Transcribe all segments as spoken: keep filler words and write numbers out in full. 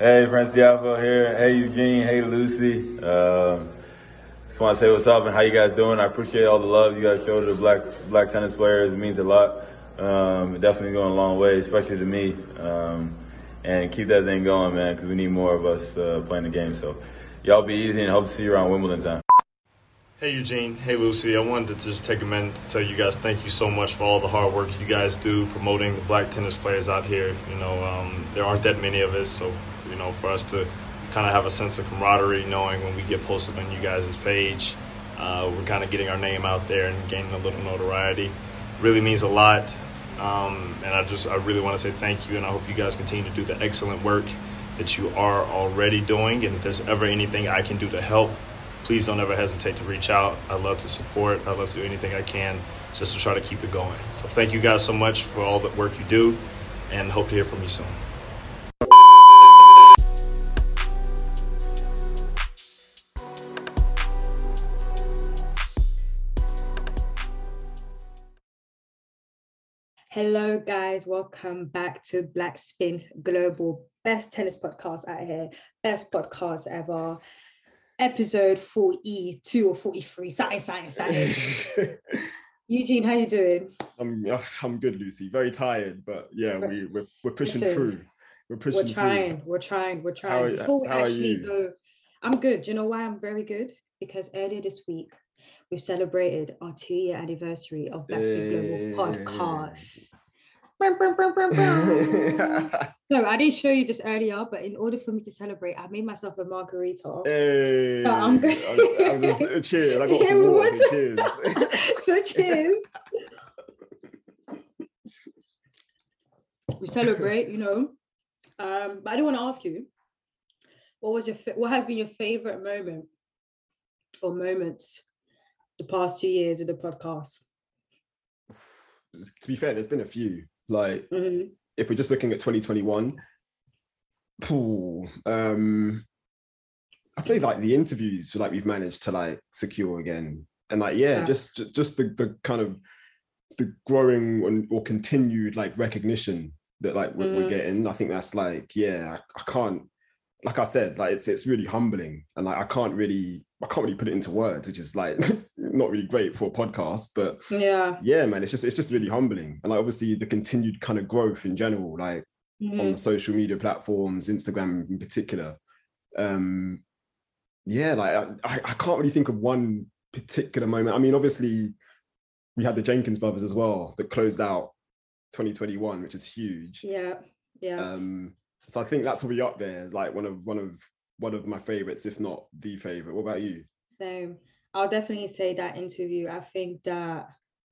Hey, Franciaco here. Hey, Eugene. Hey, Lucy. Um, just want to say what's up and how you guys doing. I appreciate all the love you guys show to the black black tennis players. It means a lot. Um, definitely going a long way, especially to me. Um, and keep that thing going, man, because we need more of us uh, playing the game. So y'all be easy and hope to see you around Wimbledon time. Hey Eugene, hey Lucy, I wanted to just take a minute to tell you guys thank you so much for all the hard work you guys do promoting the black tennis players out here. You know, um, there aren't that many of us, so, you know, for us to kind of have a sense of camaraderie knowing when we get posted on you guys' page, uh, we're kind of getting our name out there and gaining a little notoriety. Really means a lot, um, and I just, I really want to say thank you, and I hope you guys continue to do the excellent work that you are already doing, and if there's ever anything I can do to help, please don't ever hesitate to reach out. I love to support. I love to do anything I can just to try to keep it going. So thank you guys so much for all the work you do, and hope to hear from you soon. Hello guys, welcome back to Black Spin Global, best tennis podcast out here, best podcast ever. Episode forty-two or forty-three, something, something, something. Eugene, how you doing? I'm I'm good, Lucy. Very tired, but yeah, we we're, we're pushing Listen, through. We're pushing We're trying, through. we're trying, we're trying. How, Before we how actually go, I'm good. Do you know why I'm very good? Because earlier this week, we've celebrated our two-year anniversary of Black Spin Global podcast. No, I didn't show you this earlier, but in order for me to celebrate, I made myself a margarita. Hey, so I'm good. I'm, I'm just uh, cheers. I got yeah, some water, so cheers. So cheers. We celebrate, you know. Um, but I do want to ask you, what was your what has been your favorite moment or moments the past two years with the podcast? To be fair, there's been a few. Like, mm-hmm. if we're just looking at twenty twenty-one, pooh, um, I'd say like the interviews, like we've managed to like secure again, and like yeah, yeah. just just the the kind of the growing or continued like recognition that like we're, mm. we're getting. I think that's like yeah, I, I can't. Like I said, like it's it's really humbling, and like I can't really I can't really put it into words, which is like not really great for a podcast, but yeah, yeah, man, it's just it's just really humbling, and like obviously the continued kind of growth in general, like mm-hmm. on the social media platforms, Instagram in particular. Um, yeah, like I I can't really think of one particular moment. I mean, obviously we had the Jenkins brothers as well that closed out twenty twenty-one, which is huge. Yeah, yeah. Um, So I think that's probably up there as like one of one of one of my favorites, if not the favorite. What about you? Same. I'll definitely say that interview. I think that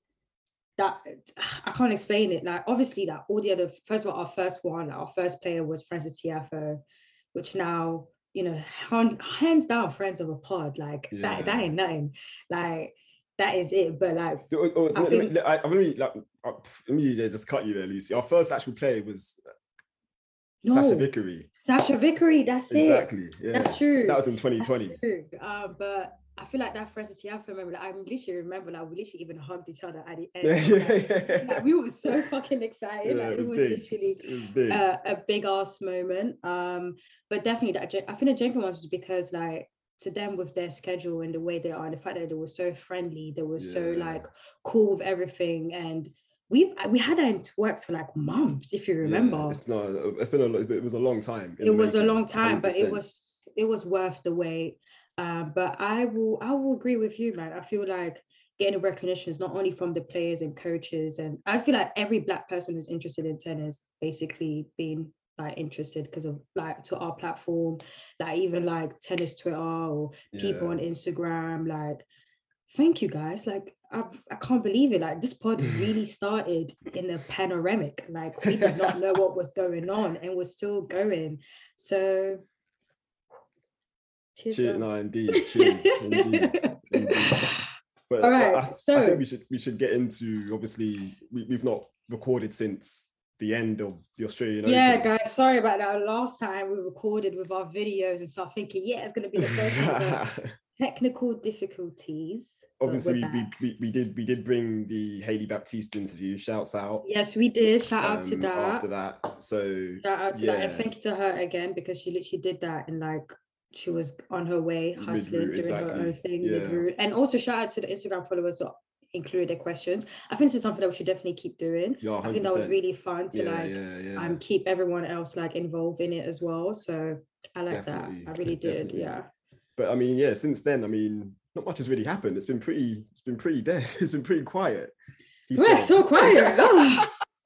that I can't explain it. Like obviously, that all the other first of all, our first one, our first player was Francis Tiafoe, which now you know hands down friends of a pod. Like yeah. that that ain't nothing. Like that is it. But like oh, oh, I let, think, me, I, I'm gonna like let me just cut you there, Lucy. Our first actual player was. No, Sasha Vickery. Sasha Vickery, that's exactly, it. Exactly. Yeah. That's true. That was in twenty twenty. Uh, but I feel like that Francis Tiafoe remember, like, I literally remember like we literally even hugged each other at the end. Yeah, yeah, like, yeah. Like, we were so fucking excited. Yeah, like, it was, it was big. literally it was big. Uh, a big ass moment. Um, but definitely that I think the Jenkins ones was because like to them with their schedule and the way they are and the fact that they were so friendly, they were yeah. so like cool with everything, and we we had that in works for like months, if you remember. Yeah, it's not. It's been a. It was a long time. It was making, a long time, one hundred percent. But it was it was worth the wait. Um, but I will I will agree with you, man. I feel like getting recognition is not only from the players and coaches, and I feel like every Black person who's interested in tennis basically being like interested because of like to our platform, like even like tennis Twitter or yeah. people on Instagram, like. Thank you guys. Like I, I can't believe it. Like this pod really started in a panoramic. Like we did not know what was going on, and we're still going. So, cheers. cheers no, indeed. Cheers, indeed. indeed. But, all right. But I, so I think we should we should get into. Obviously, we, we've not recorded since the end of the Australian yeah, Open. guys. Sorry about that. Last time we recorded with our videos and stuff, thinking yeah, it's gonna be the first one. Technical difficulties. obviously we, we we did we did bring the Hailey Baptiste interview. Shouts out. Yes, we did. Shout out um, to that. After that, so shout out to yeah. that, and thank you to her again, because she literally did that, and like she was on her way hustling, doing exactly. her own thing yeah. mid-route. And also shout out to the Instagram followers who included their questions. I think this is something that we should definitely keep doing. Yeah, I think that was really fun to yeah, like yeah, yeah. um keep everyone else like involved in it as well. So I like definitely, that. I really did. definitely. Yeah. But I mean, yeah, since then, I mean, not much has really happened. It's been pretty, it's been pretty dead. It's been pretty quiet. He We're said. so quiet. Oh,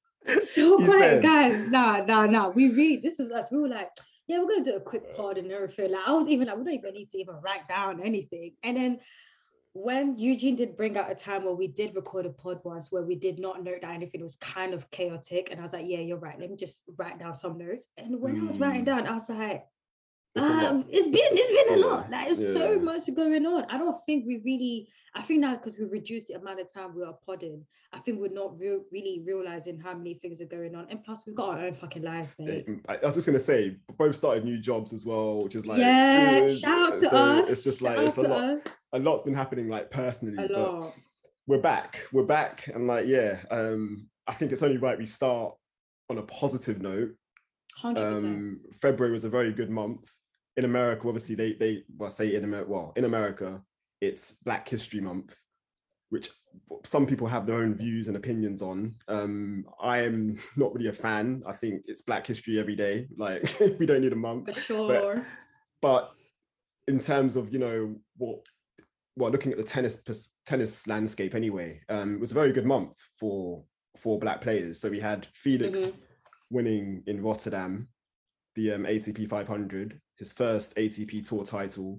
so he quiet, said. guys. Nah, nah, nah. We read, this was us. We were like, yeah, we're gonna do a quick pod and everything. Like I was even like, we don't even need to even write down anything. And then when Eugene did bring out a time where we did record a pod once where we did not note down anything, it was kind of chaotic. And I was like, yeah, you're right. Let me just write down some notes. And when mm. I was writing down, I was like, It's, um, it's been it's been a yeah, lot. Like it's yeah. so much going on. I don't think we really. I think now because we've reduced the amount of time we are podding, I think we're not real, really realizing how many things are going on. And plus, we've got our own fucking lives, mate. I was just gonna say, both started new jobs as well, which is like yeah. Good. Shout out to so us. It's just like shout it's a lot. Us. A lot's been happening, like personally. A lot. But we're back. We're back, and like yeah, um, I think it's only right we start on a positive note. one hundred percent. Um, February was a very good month. In America, obviously, they they well say in America. Well, in America, it's Black History Month, which some people have their own views and opinions on. Um, I am not really a fan. I think it's Black History every day. Like we don't need a month. For sure. But, but in terms of you know what, well, looking at the tennis tennis landscape anyway, um, it was a very good month for for Black players. So we had Felix mm-hmm. winning in Rotterdam the um, A T P five hundred. His first A T P tour title.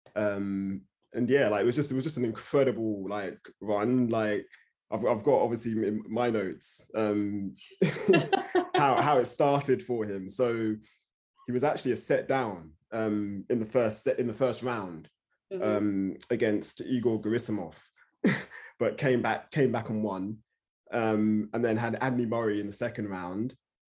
Um, and yeah, like it was just, it was just an incredible like run. Like I've, I've got obviously in my notes, um, how, how it started for him. So he was actually a set down um, in the first set, in the first round mm-hmm. um, against Igor Gerasimov, but came back, came back and won. Um, and then had Andy Murray in the second round.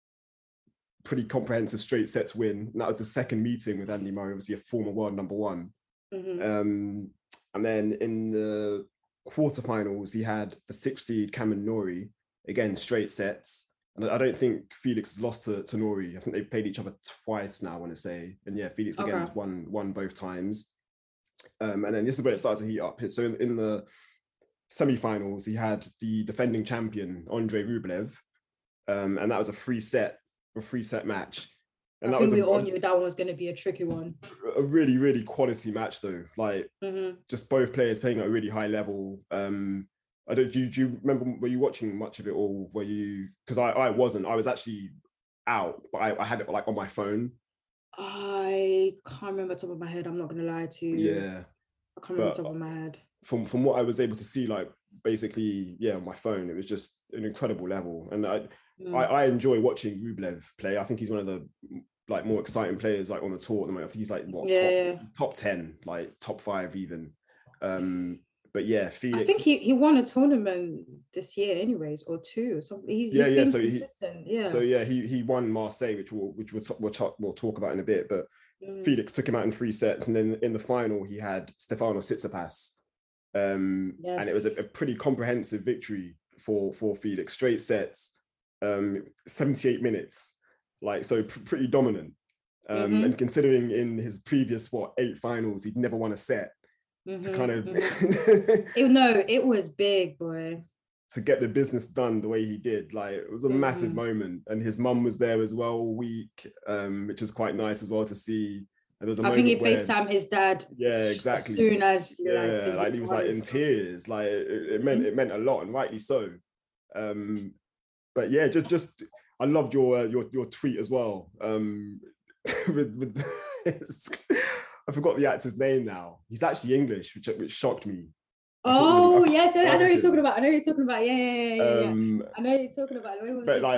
Pretty comprehensive straight sets win. And that was the second meeting with Andy Murray, obviously a former world number one. Mm-hmm. Um, and then in the quarterfinals, he had the sixth seed Cameron Norrie, again, straight sets. And I don't think Felix has lost to, to Norrie. I think they've played each other twice now, I want to say. And yeah, Felix again okay. has won, won both times. Um, and then this is where it started to heat up. So in, in the semi-finals, he had the defending champion, Andrei Rublev. Um, and that was a free set a free set match. And I that think was we a, all knew that one was going to be a tricky one. A really, really quality match though. Like mm-hmm. just both players playing at a really high level. Um, I don't, do you, do you remember, were you watching much of it or were you, because I, I wasn't, I was actually out, but I, I had it like on my phone. I can't remember top of my head. I'm not going to lie to you. Yeah. I can't remember top of my head. From, from what I was able to see, like basically, yeah, on my phone, it was just an incredible level. And I, Mm. I, I enjoy watching Rublev play. I think he's one of the like more exciting players like on the tour at the moment. I think he's like what yeah, top, yeah. top ten, like top five even. Um, but yeah, Felix. I think he, he won a tournament this year, anyways, or two. So he's, yeah, he's yeah. Been So consistent. he, yeah. So yeah, he he won Marseille, which we'll which we'll, t- we'll, t- we'll talk about in a bit. But mm. Felix took him out in three sets, and then in the final he had Stefano Tsitsipas, um, yes. and it was a, a pretty comprehensive victory for for Felix, straight sets. Um, seventy-eight minutes, like so pr- pretty dominant. Um, mm-hmm. And considering in his previous what eight finals, he'd never won a set. Mm-hmm, to kind of mm-hmm. it, no, it was big, boy. To get the business done the way he did, like it was a mm-hmm. massive moment. And his mum was there as well all week, um, which was quite nice as well to see. And there was a I think he where, FaceTimed his dad. Yeah, exactly. As soon as yeah, like, like he was like in tears. Like it, it meant mm-hmm. it meant a lot, and rightly so. Um, But yeah, just just I loved your uh, your your tweet as well. Um, with, with I forgot the actor's name now. He's actually English, which which shocked me. Oh was, yes, I, I know what you're talking about. I know what you're talking about. Yeah, yeah, yeah, yeah. Um, I know what you're talking about. But like,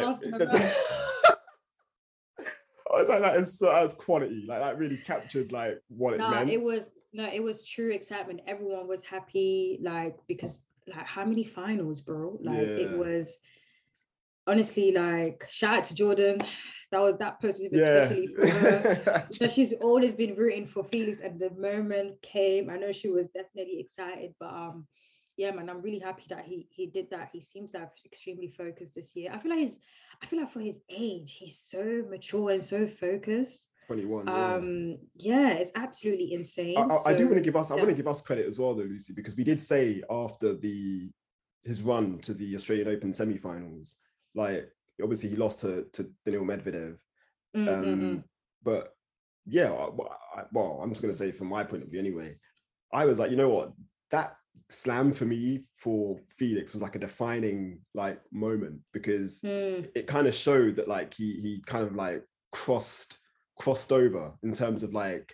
I was like, that is so that's quality. Like that really captured like what it no, meant. It was no, it was true excitement. Everyone was happy, like because like how many finals, bro? Like yeah. it was. Honestly, like shout out to Jordan. That was that post was especially yeah. for her. You know, she's always been rooting for Felix, and the moment came. I know she was definitely excited, but um, yeah, man, I'm really happy that he he did that. He seems to have extremely focused this year. I feel like he's, I feel like for his age, he's so mature and so focused. twenty-one. Um, yeah, yeah it's absolutely insane. I, I, so, I do want to give us, I yeah. want to give us credit as well, though, Lucy, because we did say after the his run to the Australian Open semi-finals, like obviously he lost to to Daniil Medvedev, Mm, um, mm, mm. but yeah, I, well, I'm just going to say from my point of view anyway, I was like, you know what, that slam for me for Felix was like a defining like moment, because Mm. it kind of showed that like he he kind of like crossed crossed over in terms of like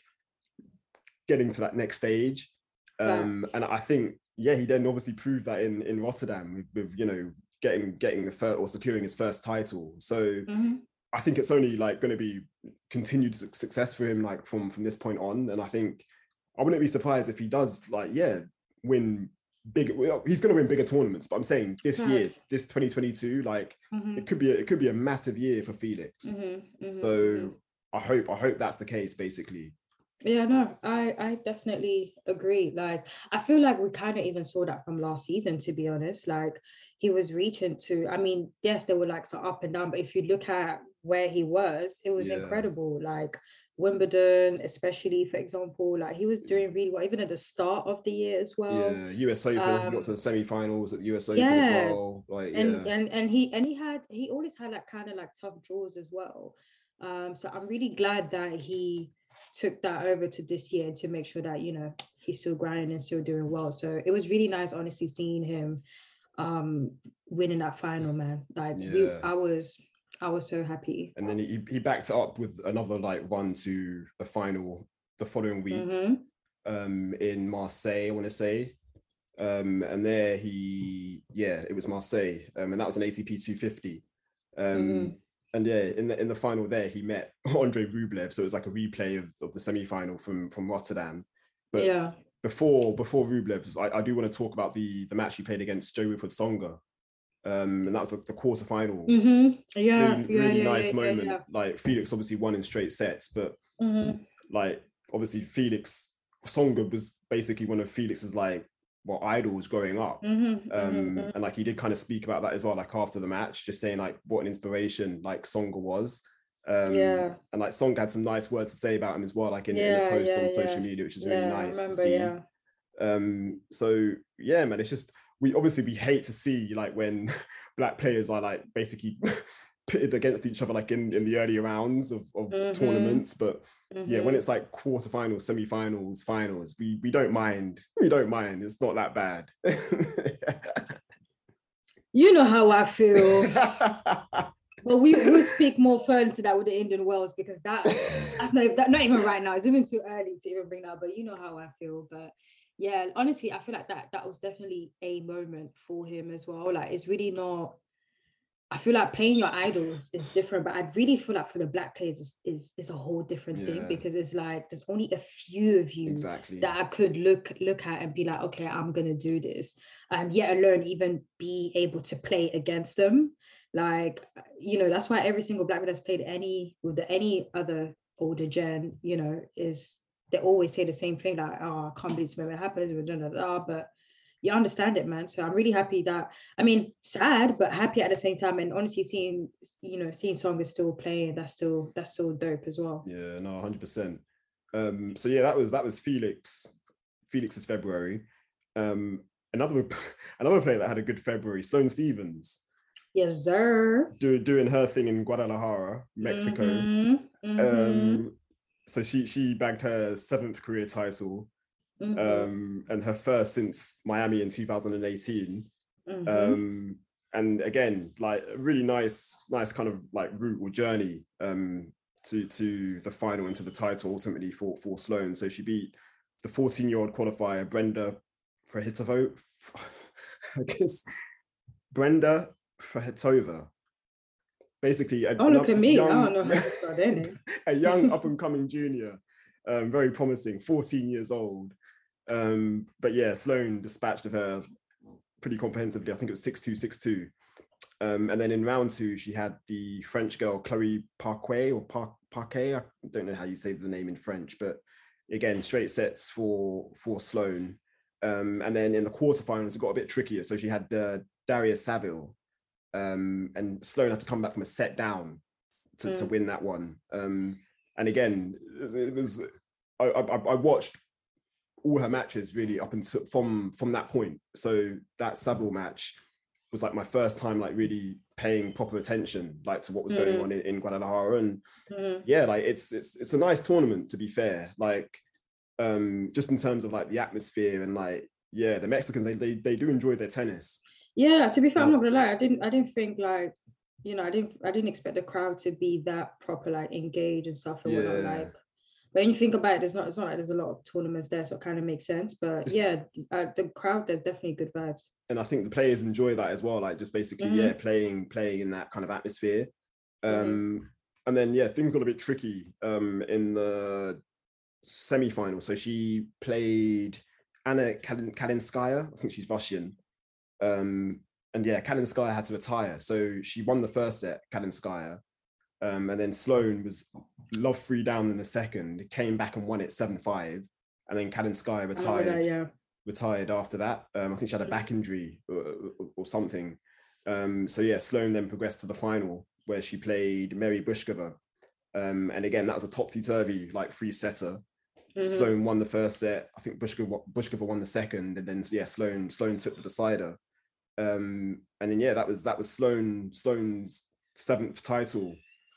getting to that next stage, um and I think yeah he then obviously proved that in in Rotterdam with, with you know getting getting the first or securing his first title. So Mm-hmm. I think it's only like going to be continued success for him like from from this point on, and I think I wouldn't be surprised if he does like yeah win big. Well, he's going to win bigger tournaments, but I'm saying this Right. year, this twenty twenty-two, like Mm-hmm. it could be a, it could be a massive year for Felix. Mm-hmm. Mm-hmm. So Mm-hmm. I hope I hope that's the case basically. Yeah, no, I I definitely agree. Like, I feel like we kind of even saw that from last season, to be honest. Like, he was reaching to, I mean, yes, there were like some up and down, but if you look at where he was, it was Yeah. incredible. Like Wimbledon, especially, for example, like he was doing really well, even at the start of the year as well. Yeah, U S Open, he got Um, to the semi-finals at the U S Open yeah, as well. Like, and yeah. and and he and he had he always had like kind of like tough draws as well. Um, so I'm really glad that he took that over to this year to make sure that, you know, he's still grinding and still doing well. So it was really nice, honestly, seeing him um winning that final, man. Like Yeah. we I was I was so happy. And then he he backed it up with another like run to the final the following week, Mhm. um in Marseille, I want to say. Um and there he yeah, it was Marseille. Um and that was an A T P two fifty. Um Mhm. and yeah, in the in the final there he met Andre Rublev. So it was like a replay of, of the semi-final from from Rotterdam. But Yeah. before before Rublev, I, I do want to talk about the the match he played against Jo Wilfried Tsonga. Um, and that was like the quarterfinals. Mhm. Yeah, Really, yeah, really yeah, nice yeah, moment. yeah, Like Felix obviously won in straight sets, but yeah. Mhm. like obviously Felix Tsonga was basically one of Felix's like well idols growing up. Mhm. Um, Mhm. and like he did kind of speak about that as well, like after the match, just saying like what an inspiration like Tsonga was. Um, Yeah. and like Tsonga had some nice words to say about him as well, like in, in Yeah, a post yeah, on yeah. social media, which is really Yeah, I nice to remember, see. yeah. Um, so yeah, man, it's just we obviously we hate to see like when black players are like basically pitted against each other like in, in the early rounds of, of Mhm. tournaments, but yeah, when Mhm. it's like quarterfinals, semi-finals, finals, we we don't mind. We don't mind. It's not that bad. You know how I feel. But we will speak more further to that with the Indian Wells, because that that's not, that, not even right now. It's even too early to even bring that up, but you know how I feel. But yeah, honestly, I feel like that that was definitely a moment for him as well. Like, it's really not, I feel like playing your idols is different, but I really feel like for the black players is is, is a whole different Yeah. thing, because it's like there's only a few of you Exactly. that I could look look at and be like, okay, I'm gonna do this. Um, yet alone even be able to play against them. Like, you know, that's why every single black man that's played any with the, any other older gen, you know, is they always say the same thing, like, oh, I can't believe this moment happens, but, blah, blah, blah, but you understand it, man. So I'm really happy that, I mean, sad, but happy at the same time. And honestly, seeing, you know, seeing Tsonga still playing, that's still, that's still dope as well. Yeah, no, one hundred percent. Um, so yeah, that was that was Felix, Felix's February. Um, another another player that had a good February, Sloane Stephens. Yes, sir. Do, doing her thing in Guadalajara, Mexico. Mm-hmm. Mm-hmm. Um, so she she bagged her seventh career title, mm-hmm. um, and her first since Miami in two thousand eighteen. Mm-hmm. Um, and again, like a really nice, nice kind of like route or journey um, to to the final and to the title ultimately for for Sloane. So she beat the fourteen-year-old qualifier Brenda Frahitova. I guess Brenda Frahitova. Basically, a, oh, look at me. Young, I don't know how to start their name. a young up-and-coming junior, um, very promising, fourteen years old. Um, but yeah, Sloane dispatched of her pretty comprehensively. I think it was six two, six two. Um, and then in round two, she had the French girl, Chloe Parquet or Par- Parquet. I don't know how you say the name in French, but again, straight sets for, for Sloane. Um, and then in the quarterfinals, it got a bit trickier. So she had uh, Darius Saville, um, and Sloane had to come back from a set down to, mm. to win that one. Um, and again, it was I, I, I watched all her matches really up until from from that point. So that Saville match was like my first time like really paying proper attention like to what was mm. going on in, in Guadalajara. And mm. yeah, like it's it's it's a nice tournament, to be fair. Like um just in terms of like the atmosphere and like yeah, the Mexicans they they, they do enjoy their tennis. Yeah, to be fair, yeah. I'm not gonna lie, I didn't I didn't think like, you know, I didn't I didn't expect the crowd to be that proper, like engaged and stuff and yeah. whatnot. Like when you think about it, there's not it's not like there's a lot of tournaments there, so it kind of makes sense. But it's, yeah, uh, the crowd, there's definitely good vibes. And I think the players enjoy that as well, like just basically, mm-hmm. yeah, playing playing in that kind of atmosphere. Um, mm-hmm. And then yeah, things got a bit tricky um, in the semi-final. So she played Anna Kalinskaya, I think she's Russian. Um, and yeah, Kalinskaya had to retire. So she won the first set, Kalinskaya. Um, and then Sloane was love three down in the second, came back and won it seven five. And then Kalinskaya retired, that, yeah. retired after that. Um, I think she had a back injury or, or, or something. Um, so yeah, Sloane then progressed to the final where she played Mary Bushkova. Um, and again, that was a topsy-turvy, like three-setter. Mm-hmm. Sloane won the first set. I think Bushkova, Bushkova won the second. And then yeah, Sloane, Sloane took the decider. Um, and then yeah, that was that was Sloane, Sloane's seventh title.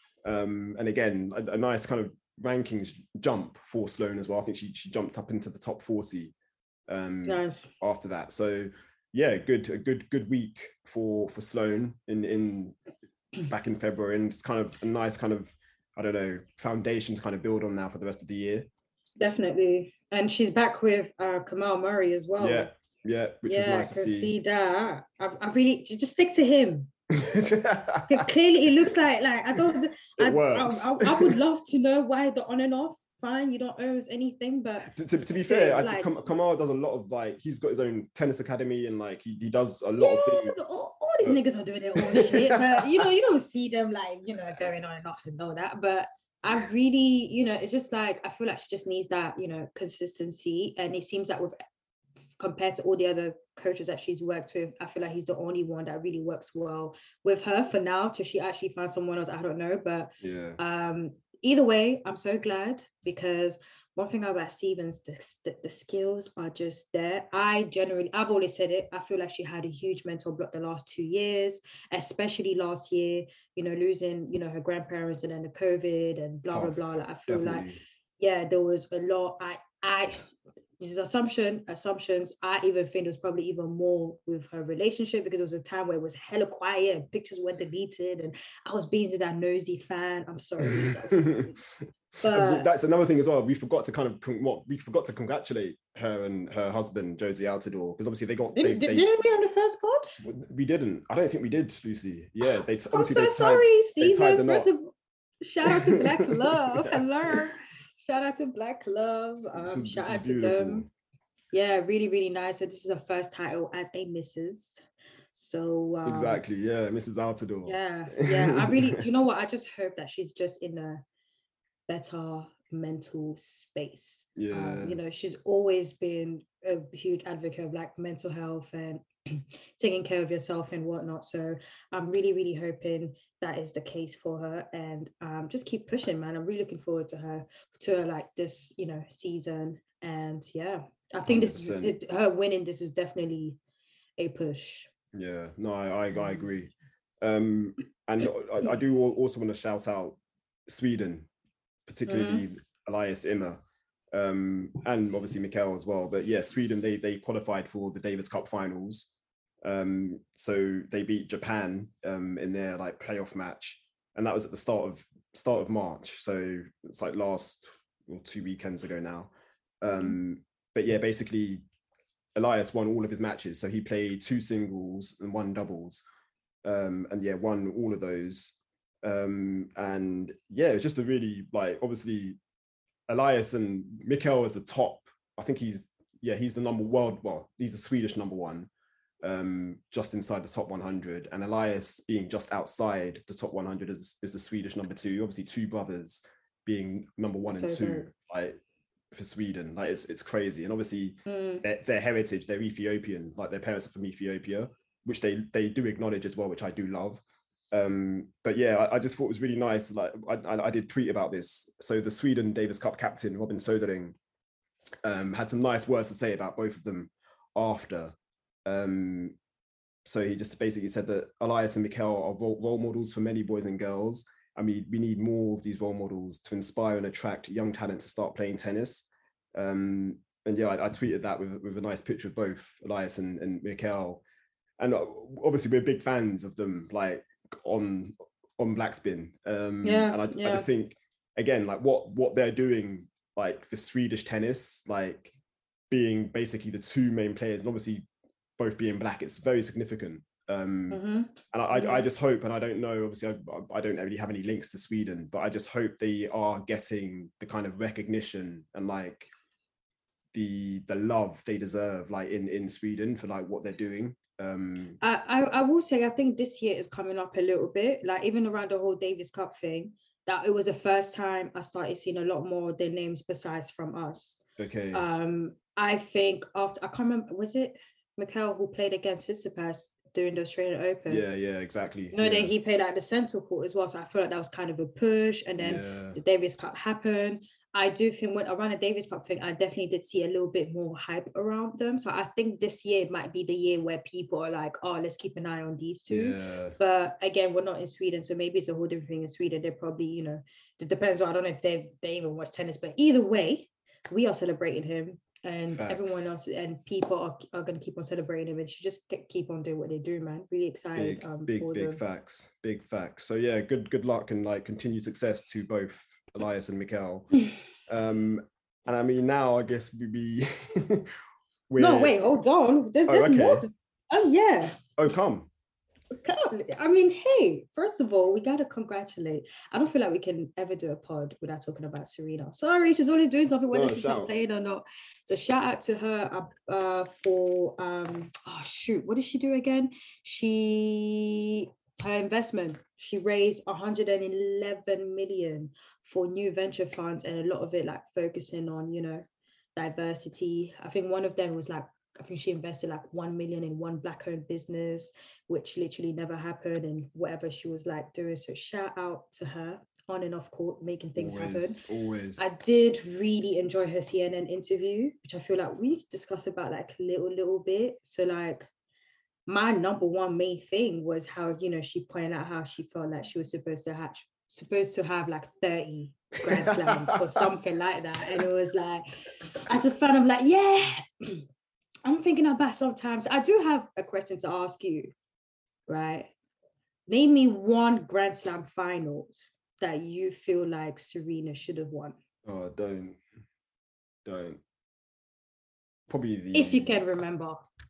Um, and again, a, a nice kind of rankings jump for Sloane as well. I think she she jumped up into the top forty um, nice. after that. So yeah, good a good good week for for Sloane in in back in February, and it's kind of a nice kind of I don't know foundation to kind of build on now for the rest of the year. Definitely, and she's back with uh, Kamal Murray as well. Yeah, yeah, which yeah, is nice to see. see that. I, I really just stick to him. Clearly, it looks like like I don't. I, I, I, I would love to know why the on and off. Fine, you don't owe us anything, but to, to, to be fair, like, I, Kamal does a lot of like he's got his own tennis academy and like he, he does a lot yeah, of things. All, all these but... niggas are doing it all this shit, but you know you don't see them like you know going on and off and all that. But I really, you know, it's just like I feel like she just needs that you know consistency, and it seems that with compared to all the other coaches that she's worked with, I feel like he's the only one that really works well with her for now till she actually finds someone else. I don't know, but yeah. Um, either way, I'm so glad because one thing about Stevens, the, the, the skills are just there. I generally, I've always said it, I feel like she had a huge mental block the last two years, especially last year, you know, losing, you know, her grandparents and then the COVID and blah, Tough. blah, blah. Like, I feel Definitely. like, yeah, there was a lot. I, I, this is assumption, assumptions. I even think it was probably even more with her relationship because it was a time where it was hella quiet and pictures were deleted and I was being that nosy fan. I'm sorry. That but that's another thing as well. We forgot to kind of what we forgot to congratulate her and her husband Josie Altidore because obviously they got. Didn't, they, didn't we on the first pod? We didn't. I don't think we did, Lucy. Yeah, they obviously. I'm so they tied, sorry, Steve. Shout out to Black Love. Hello. Shout out to Black Love. Um, is, shout out to them. Yeah, really, really nice. So this is her first title as a Missus So um, exactly, yeah, Missus Altidore. Yeah, yeah. I really, you know what? I just hope that she's just in a better mental space. Yeah, um, you know, she's always been a huge advocate of like mental health and taking care of yourself and whatnot. So I'm really, really hoping that is the case for her, and um, just keep pushing, man. I'm really looking forward to her to her, like this, you know, season. And yeah, I think one hundred percent. This is her winning. This is definitely a push. Yeah, no, I I, I agree. Um, and I, I do also want to shout out Sweden, particularly mm. Elias Immer. Um, and obviously Mikael as well. But yeah, Sweden, they they qualified for the Davis Cup finals. Um, so they beat Japan um, in their like playoff match. And that was at the start of start of March. So it's like last well, two weekends ago now. Um, but yeah, basically Elias won all of his matches. So he played two singles and one doubles. Um, and yeah, won all of those. Um, and yeah, it's just a really like obviously Elias and Mikael is the top. I think he's, yeah, he's the number world. Well, he's the Swedish number one, um, just inside the top one hundred. And Elias being just outside the top one hundred is, is the Swedish number two. Obviously, two brothers being number one so and two. Good. Like for Sweden. Like it's it's crazy, and obviously Mm. their, their heritage, they're Ethiopian. Like their parents are from Ethiopia, which they they do acknowledge as well, which I do love. Um, but yeah, I, I just thought it was really nice. Like I, I, I did tweet about this. So the Sweden Davis Cup captain Robin Söderling um, had some nice words to say about both of them after. Um, so he just basically said that Elias and Mikael are role, role models for many boys and girls. I mean, we need more of these role models to inspire and attract young talent to start playing tennis. Um, and yeah, I, I tweeted that with, with a nice picture of both Elias and, and Mikael. And obviously we're big fans of them, like on on Blackspin. Um, Yeah, and I, yeah. I just think, again, like what what they're doing, like for Swedish tennis, like being basically the two main players, and obviously both being black, it's very significant. Um, Mm-hmm. and I, Mhm. I just hope, and I don't know, obviously I, I don't really have any links to Sweden, but I just hope they are getting the kind of recognition and like the the love they deserve, like in in Sweden for like what they're doing. Um, I, I I will say I think this year is coming up a little bit, like even around the whole Davis Cup thing, that it was the first time I started seeing a lot more of their names besides from us. okay. Um, I think after I can't remember, was it Mikael who played against Tsitsipas during the Australian Open? Yeah, yeah, exactly. You know, yeah. that he played at the centre court as well. So I feel like that was kind of a push. And then yeah. the Davis Cup happened. I do think when around the Davis Cup thing, I definitely did see a little bit more hype around them. So I think this year might be the year where people are like, oh, let's keep an eye on these two. Yeah. But again, we're not in Sweden, so maybe it's a whole different thing in Sweden. They're probably, you know, it depends on, I don't know if they they even watch tennis, but either way, we are celebrating him. And Facts. everyone else and people are, are going to keep on celebrating him, and should just get, keep on doing what they do, man. Really excited. Big, um, big, for big them. facts. Big facts. So yeah, good, good luck and like continued success to both Elias and Mikael. um, and I mean, now I guess we be. No, wait, hold on. There's, Oh, there's okay. more. To, oh yeah. Oh, come. Come. I mean, hey, first of all, we gotta congratulate. I don't feel like we can ever do a pod without talking about Serena. Sorry, she's always doing something whether No, she's not shouts. playing or not. So shout out to her uh, uh for um oh shoot, what did she do again? She her investment. She raised one hundred eleven million for new venture funds, and a lot of it like focusing on, you know, diversity. I think one of them was like, I think she invested like one million in one black-owned business, which literally never happened, and whatever she was like doing. So shout out to her on and off court, making things Always, happen. always. I did really enjoy her C N N interview, which I feel like we discussed about like a little, little bit. So like my number one main thing was how, you know, she pointed out how she felt like she was supposed to have supposed to have like thirty Grand Slams or something like that. And it was like, as a fan, I'm like, yeah. I'm thinking about sometimes, I do have a question to ask you, right? Name me one Grand Slam final that you feel like Serena should have won. Oh, don't. Don't. Probably the... If you can remember.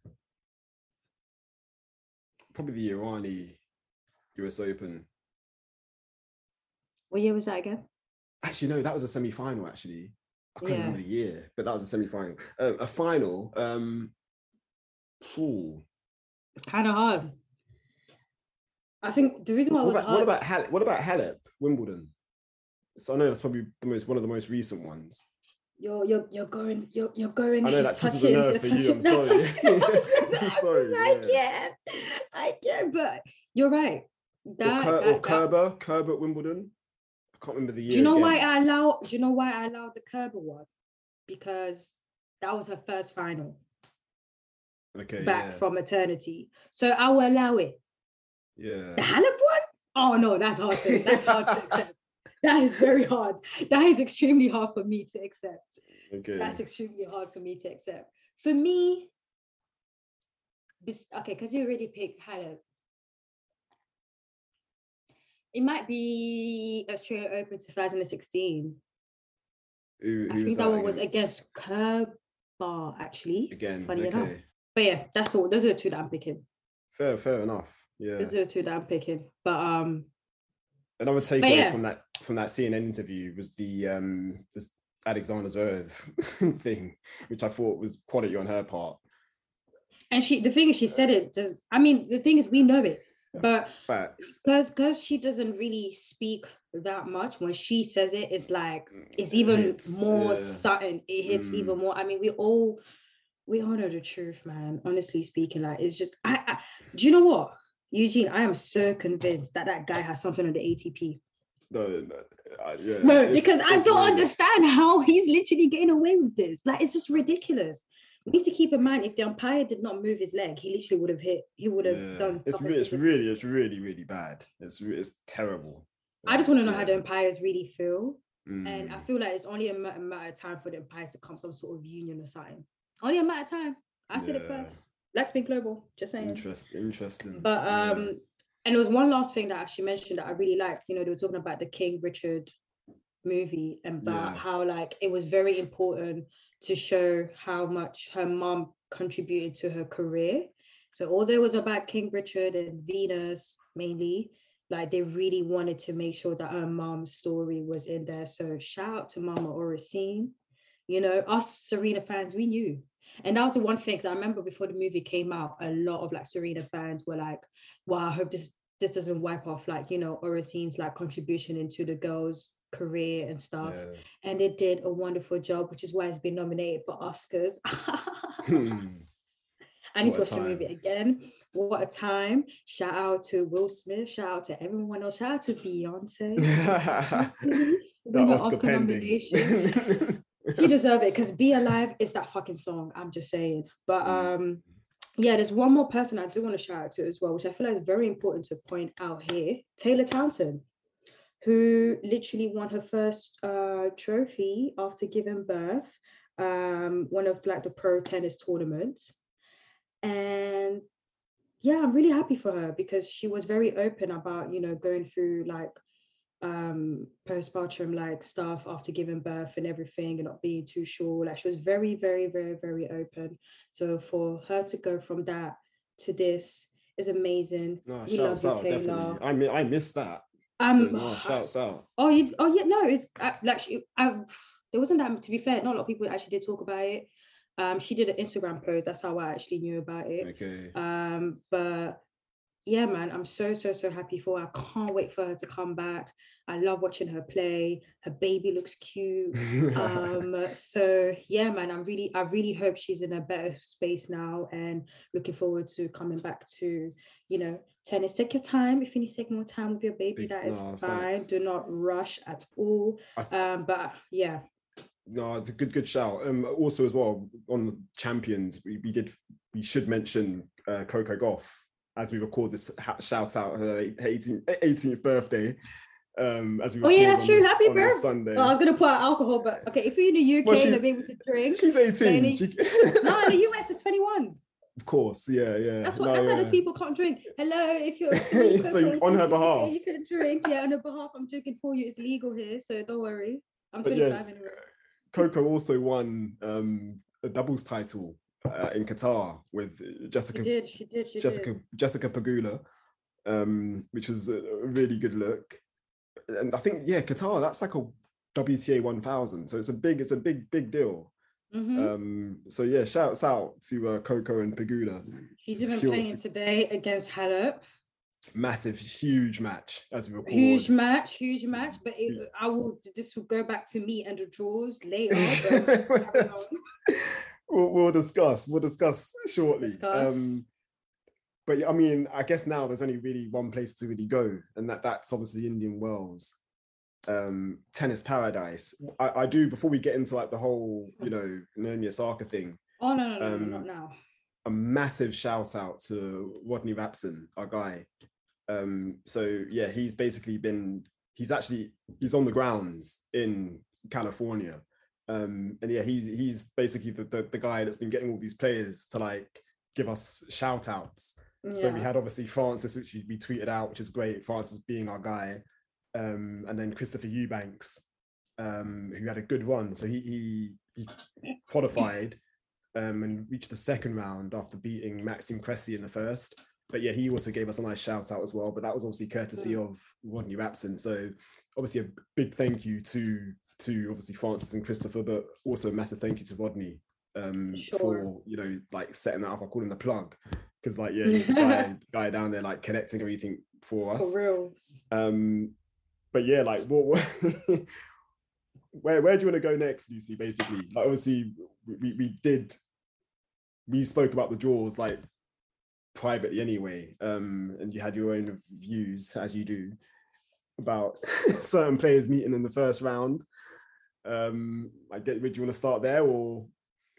Probably the Irani U S Open. What year was that again? Actually, no, that was a semi-final, actually. I can't Yeah. remember the year, but that was a semi-final. Uh, a final. Um, phew. It's kind of hard. I think the reason why it What was about, hard. what about Halep? What about Halep, Wimbledon? So I know that's probably the most one of the most recent ones. You're you're you're going you're you're going. I know that touches a touching- nerve for you. I'm touching- sorry. I'm sorry. I yeah. can't. I can't. But you're right. That, or, Ker- that, or that- Kerber, Kerber at Wimbledon. I can't remember the year. Do you know again. why I allow? Do you know why I allowed the Kerber one? Because that was her first final Okay, back yeah. from maternity. So I will allow it. Yeah. The Halep one? Oh no, that's hard. To, that's hard to accept. That is very hard. That is extremely hard for me to accept. Okay. That's extremely hard for me to accept. For me, bes- okay, because you already picked Halep. It might be Australia Open twenty sixteen. Who, I who think that one was against? against Kerber, actually. Again. Funny okay. enough. But yeah, that's all. Those are the two that I'm picking. Fair, fair enough. Yeah. Those are the two that I'm picking. But um, Another takeaway yeah. from that from that C N N interview was the um this Alexander Zverev thing, which I thought was quality on her part. and she, the thing is, she said it. Does I mean the thing is, we know it, but Facts. because because she doesn't really speak that much. When she says it, it's like it's even it hits, more yeah. sudden. It hits mm. even more. I mean, we all we all know the truth, man. Honestly speaking, like it's just. I, I do you know what, Eugene? I am so convinced that that guy has something on the A T P. No, no, uh, yeah, no, because I don't weird. understand how he's literally getting away with this. Like, it's just ridiculous. We need to keep in mind, if the umpire did not move his leg, he literally would have hit. He would have yeah. done. It's really, it's really, it's really, really bad. It's it's terrible. I just want to know yeah. how the umpires really feel, mm. and I feel like it's only a matter of time for the umpires to come some sort of union or something. Only a matter of time. I said yeah. it first. Let's be global. Just saying. Interesting, interesting. But um, yeah. and there was one last thing that I actually mentioned that I really liked. You know, they were talking about the King Richard movie and about yeah. how like it was very important to show how much her mom contributed to her career. So although it was about King Richard and Venus mainly, like they really wanted to make sure that her mom's story was in there. So shout out to Mama Oracene. You know, us Serena fans, we knew. And that was the one thing, because I remember before the movie came out, a lot of like Serena fans were like, wow, I hope this this doesn't wipe off like, you know, Oracene's like contribution into the girls' career and stuff. Yeah. And it did a wonderful job, which is why it's been nominated for Oscars. hmm. I need what to watch the movie again. What a time. Shout out to Will Smith. Shout out to everyone else. Shout out to Beyonce. The Oscar, Oscar nomination. She deserves it, because Be Alive is that fucking song. I'm just saying. But um, yeah, there's one more person I do want to shout out to as well, which I feel like is very important to point out here. Taylor Townsend, who literally won her first uh, trophy after giving birth, um, one of like the pro tennis tournaments. And yeah, I'm really happy for her, because she was very open about, you know, going through like um postpartum like stuff after giving birth and everything, and not being too sure. Like she was very, very, very, very open. So for her to go from that to this is amazing. No, we love you, out, Taylor. Definitely. I mean, I missed that. Um, so, no, shouts out. Oh, you, oh yeah, no, it's uh, like she, I, there wasn't that. To be fair, not a lot of people actually did talk about it. Um, she did an Instagram post. That's how I actually knew about it. Okay. Um, but yeah, man, I'm so, so, so happy for her. I can't wait for her to come back. I love watching her play. Her baby looks cute. um, so yeah, man, I'm really, I really hope she's in a better space now, and looking forward to coming back to, you know, tennis. Take your time. If you need to take more time with your baby, that is no, fine. Thanks. Do not rush at all. Th- um, but yeah. No, it's a good, good shout. Um, also as well, on the champions, we, we did, we should mention uh, Coco Gauff as we record this. Ha- shout out her eighteenth birthday. Um, as we oh yeah, that's true. This, Happy birthday! Sunday. Oh, I was gonna put out alcohol, but okay, if you're in the U K, well, they'll be able to drink. She's eighteen. The, she... no, in the U S it's twenty-one. Of course, yeah, yeah. That's what. No, that's yeah. why those people can't drink. Hello, if you're so on her behalf, you can drink. Yeah, on her behalf, I'm drinking for you. It's legal here, so don't worry. I'm twenty-five yeah, anyway. Coco also won um, a doubles title uh, in Qatar with Jessica. She did. She did. She Jessica. did. Jessica Pegula, um, which was a really good look. And I think yeah, Qatar. That's like a W T A one thousand. So it's a big. It's a big, big deal. Mm-hmm. Um, so yeah, shouts out to uh, Coco and Pegula. She's even playing today against Halep. Massive, huge match as we record. Huge match, huge match. But it, I will. This will go back to me and the draws later. But we'll, we'll discuss. We'll discuss shortly. Discuss. Um, but I mean, I guess now there's only really one place to really go, and that that's obviously Indian Wells, um, tennis paradise. I, I do before we get into like the whole, you know, Naomi Osaka thing. Oh no, no, no, um, no, not now. A massive shout out to Rodney Rapson, our guy. Um, so yeah, he's basically been, he's actually, he's on the grounds in California. Um, and yeah, he's he's basically the, the, the guy that's been getting all these players to like give us shout outs. Yeah. So we had obviously Francis, which we tweeted out, which is great. Francis being our guy. Um, and then Christopher Eubanks, um, who had a good run. So he, he, he qualified um, and reached the second round after beating Maxime Cressy in the first. But yeah, he also gave us a nice shout out as well. But that was obviously courtesy mm. of Rodney Rapson. So obviously a big thank you to to obviously Francis and Christopher, but also a massive thank you to Rodney um, sure. for, you know, like setting that up. I call him the plug because like, yeah, he's the guy, guy down there like connecting everything for us. For real. Um, but yeah, like what, what where where do you want to go next, Lucy? Basically, like obviously we we did we spoke about the draws like privately anyway, um, and you had your own views as you do about certain players meeting in the first round. Um, I get. Do you want to start there or?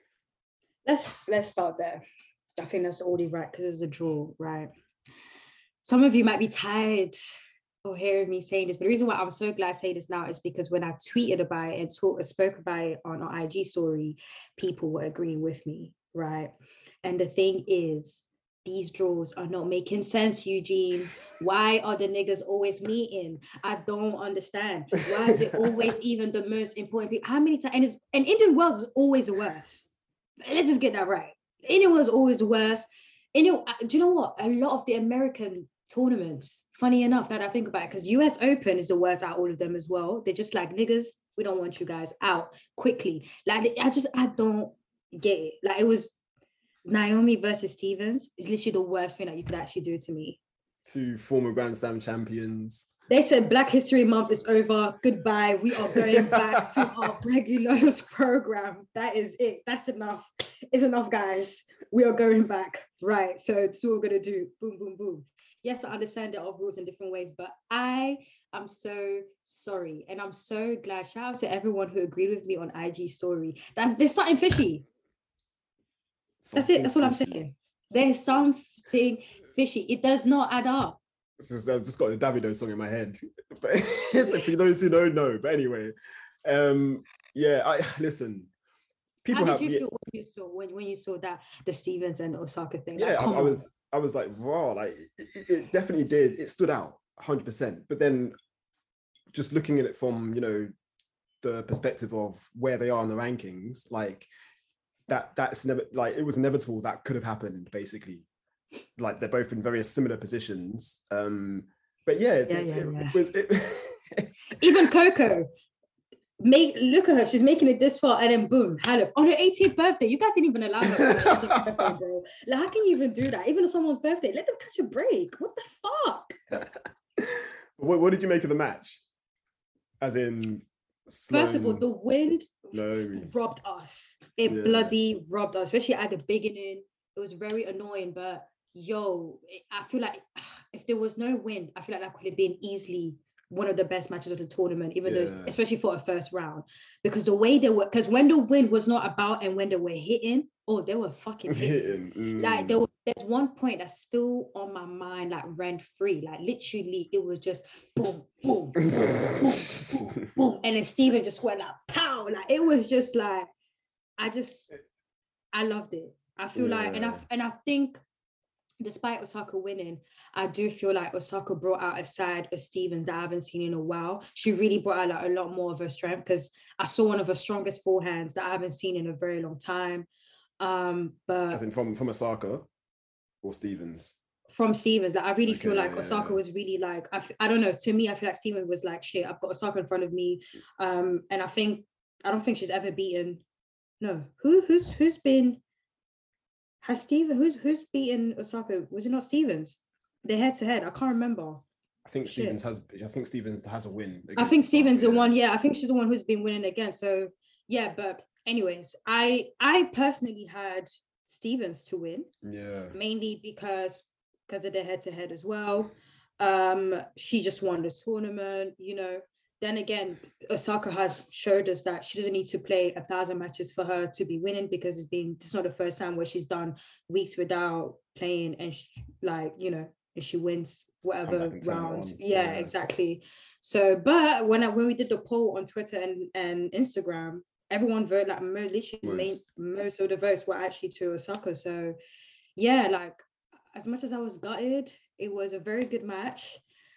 Let's let's start there. I think that's already right because it's a draw, right? Some of you might be tired of hearing me saying this, but the reason why I'm so glad I say this now is because when I tweeted about it and talk, spoke about it on our I G story, people were agreeing with me, right? And the thing is, these draws are not making sense, Eugene. Why are the niggas always meeting? I don't understand. Why is it always even the most important people? How many times? And, it's, and Indian Wells is always the worst. Let's just get that right. Indian Wells is always the worst. Indian, do you know what? A lot of the American tournaments, funny enough, that I think about it, because U S Open is the worst out of all of them as well. They're just like, niggas, we don't want you guys out quickly. Like, I just, I don't get it. Like, it was Naomi versus Stevens is literally the worst thing that you could actually do to me. Two former Grand Slam champions. They said Black History Month is over. Goodbye. We are going back to our regular program. That is it. That's enough. It's enough, guys. We are going back. Right. So it's what we're going to do. Boom, boom, boom. Yes, I understand there are rules in different ways, but I am so sorry. And I'm so glad. Shout out to everyone who agreed with me on I G story. That there's something fishy. That's it. That's what I'm saying. There's something fishy. It does not add up. Just, I've just got a Davido song in my head. But it's like, for those who don't know, but anyway, um, yeah. I listen. People How have. did you Yeah, feel when you saw when, when you saw that the Stevens and Osaka thing? yeah, Like, I, come I on. was. I was like raw. Like it, it definitely did. It stood out one hundred percent. But then, just looking at it from you know the perspective of where they are in the rankings, like that. That's never like it was inevitable that could have happened. Basically, like they're both in very similar positions. Um, but yeah, it's, Yeah, it's, yeah, it, yeah. it was. It, Even Coco, make look at her. She's making it this far, and then boom, Halep on her eighteenth birthday. You guys didn't even allow her. On her eighteenth birthday, bro. Like, how can you even do that? Even on someone's birthday, let them catch a break. What the fuck? what, what did you make of the match? As in, First of all, Sloane, the wind Naomi. robbed us. It Yeah. bloody robbed us, especially at the beginning. It was very annoying, but yo, it- I feel like if there was no wind, I feel like that could have been easily one of the best matches of the tournament, even though, Yeah. especially for a first round, because the way they were, because when the wind was not about and when they were hitting, oh, they were fucking hitting. Hitting. Mm. Like there was, there's one point that's still on my mind, like rent free. Like literally, it was just boom, boom, boom, boom, boom, and then Steven just went like pow. Like it was just like, I just, I loved it. I feel like, and I Yeah. and I think, despite Osaka winning, I do feel like Osaka brought out a side of Stevens that I haven't seen in a while. She really brought out like a lot more of her strength because I saw one of her strongest forehands that I haven't seen in a very long time. Um, but As in from from Osaka or Stevens. from Stevens, like I really feel Okay, like yeah, Osaka yeah. was really like, I, f- I don't know, to me, I feel like Stevens was like, shit, I've got Osaka in front of me. Um, and I think, I don't think she's ever beaten, no, who who's who's been, has Steven, who's who's beaten Osaka? Was it not Stevens? They're head to head. I can't remember. I think Shit. Stevens has. I think Stevens has a win. I against think Osaka, Stevens the yeah. one. Yeah, I think she's the one who's been winning again. So yeah, but anyways, I I personally had Stevens to win Yeah. mainly because because of their head to head as well. Um, she just won the tournament. You know. Then again, Osaka has showed us that she doesn't need to play a thousand matches for her to be winning because it's been it's not the first time where she's done weeks without playing and she, like you know if she wins whatever back and turn it round, on. yeah, Yeah. exactly. So, but when I, when we did the poll on Twitter and, and Instagram, everyone voted like mo- literally main, Most. most of the votes were actually to Osaka. So, yeah, like as much as I was gutted, it was a very good match.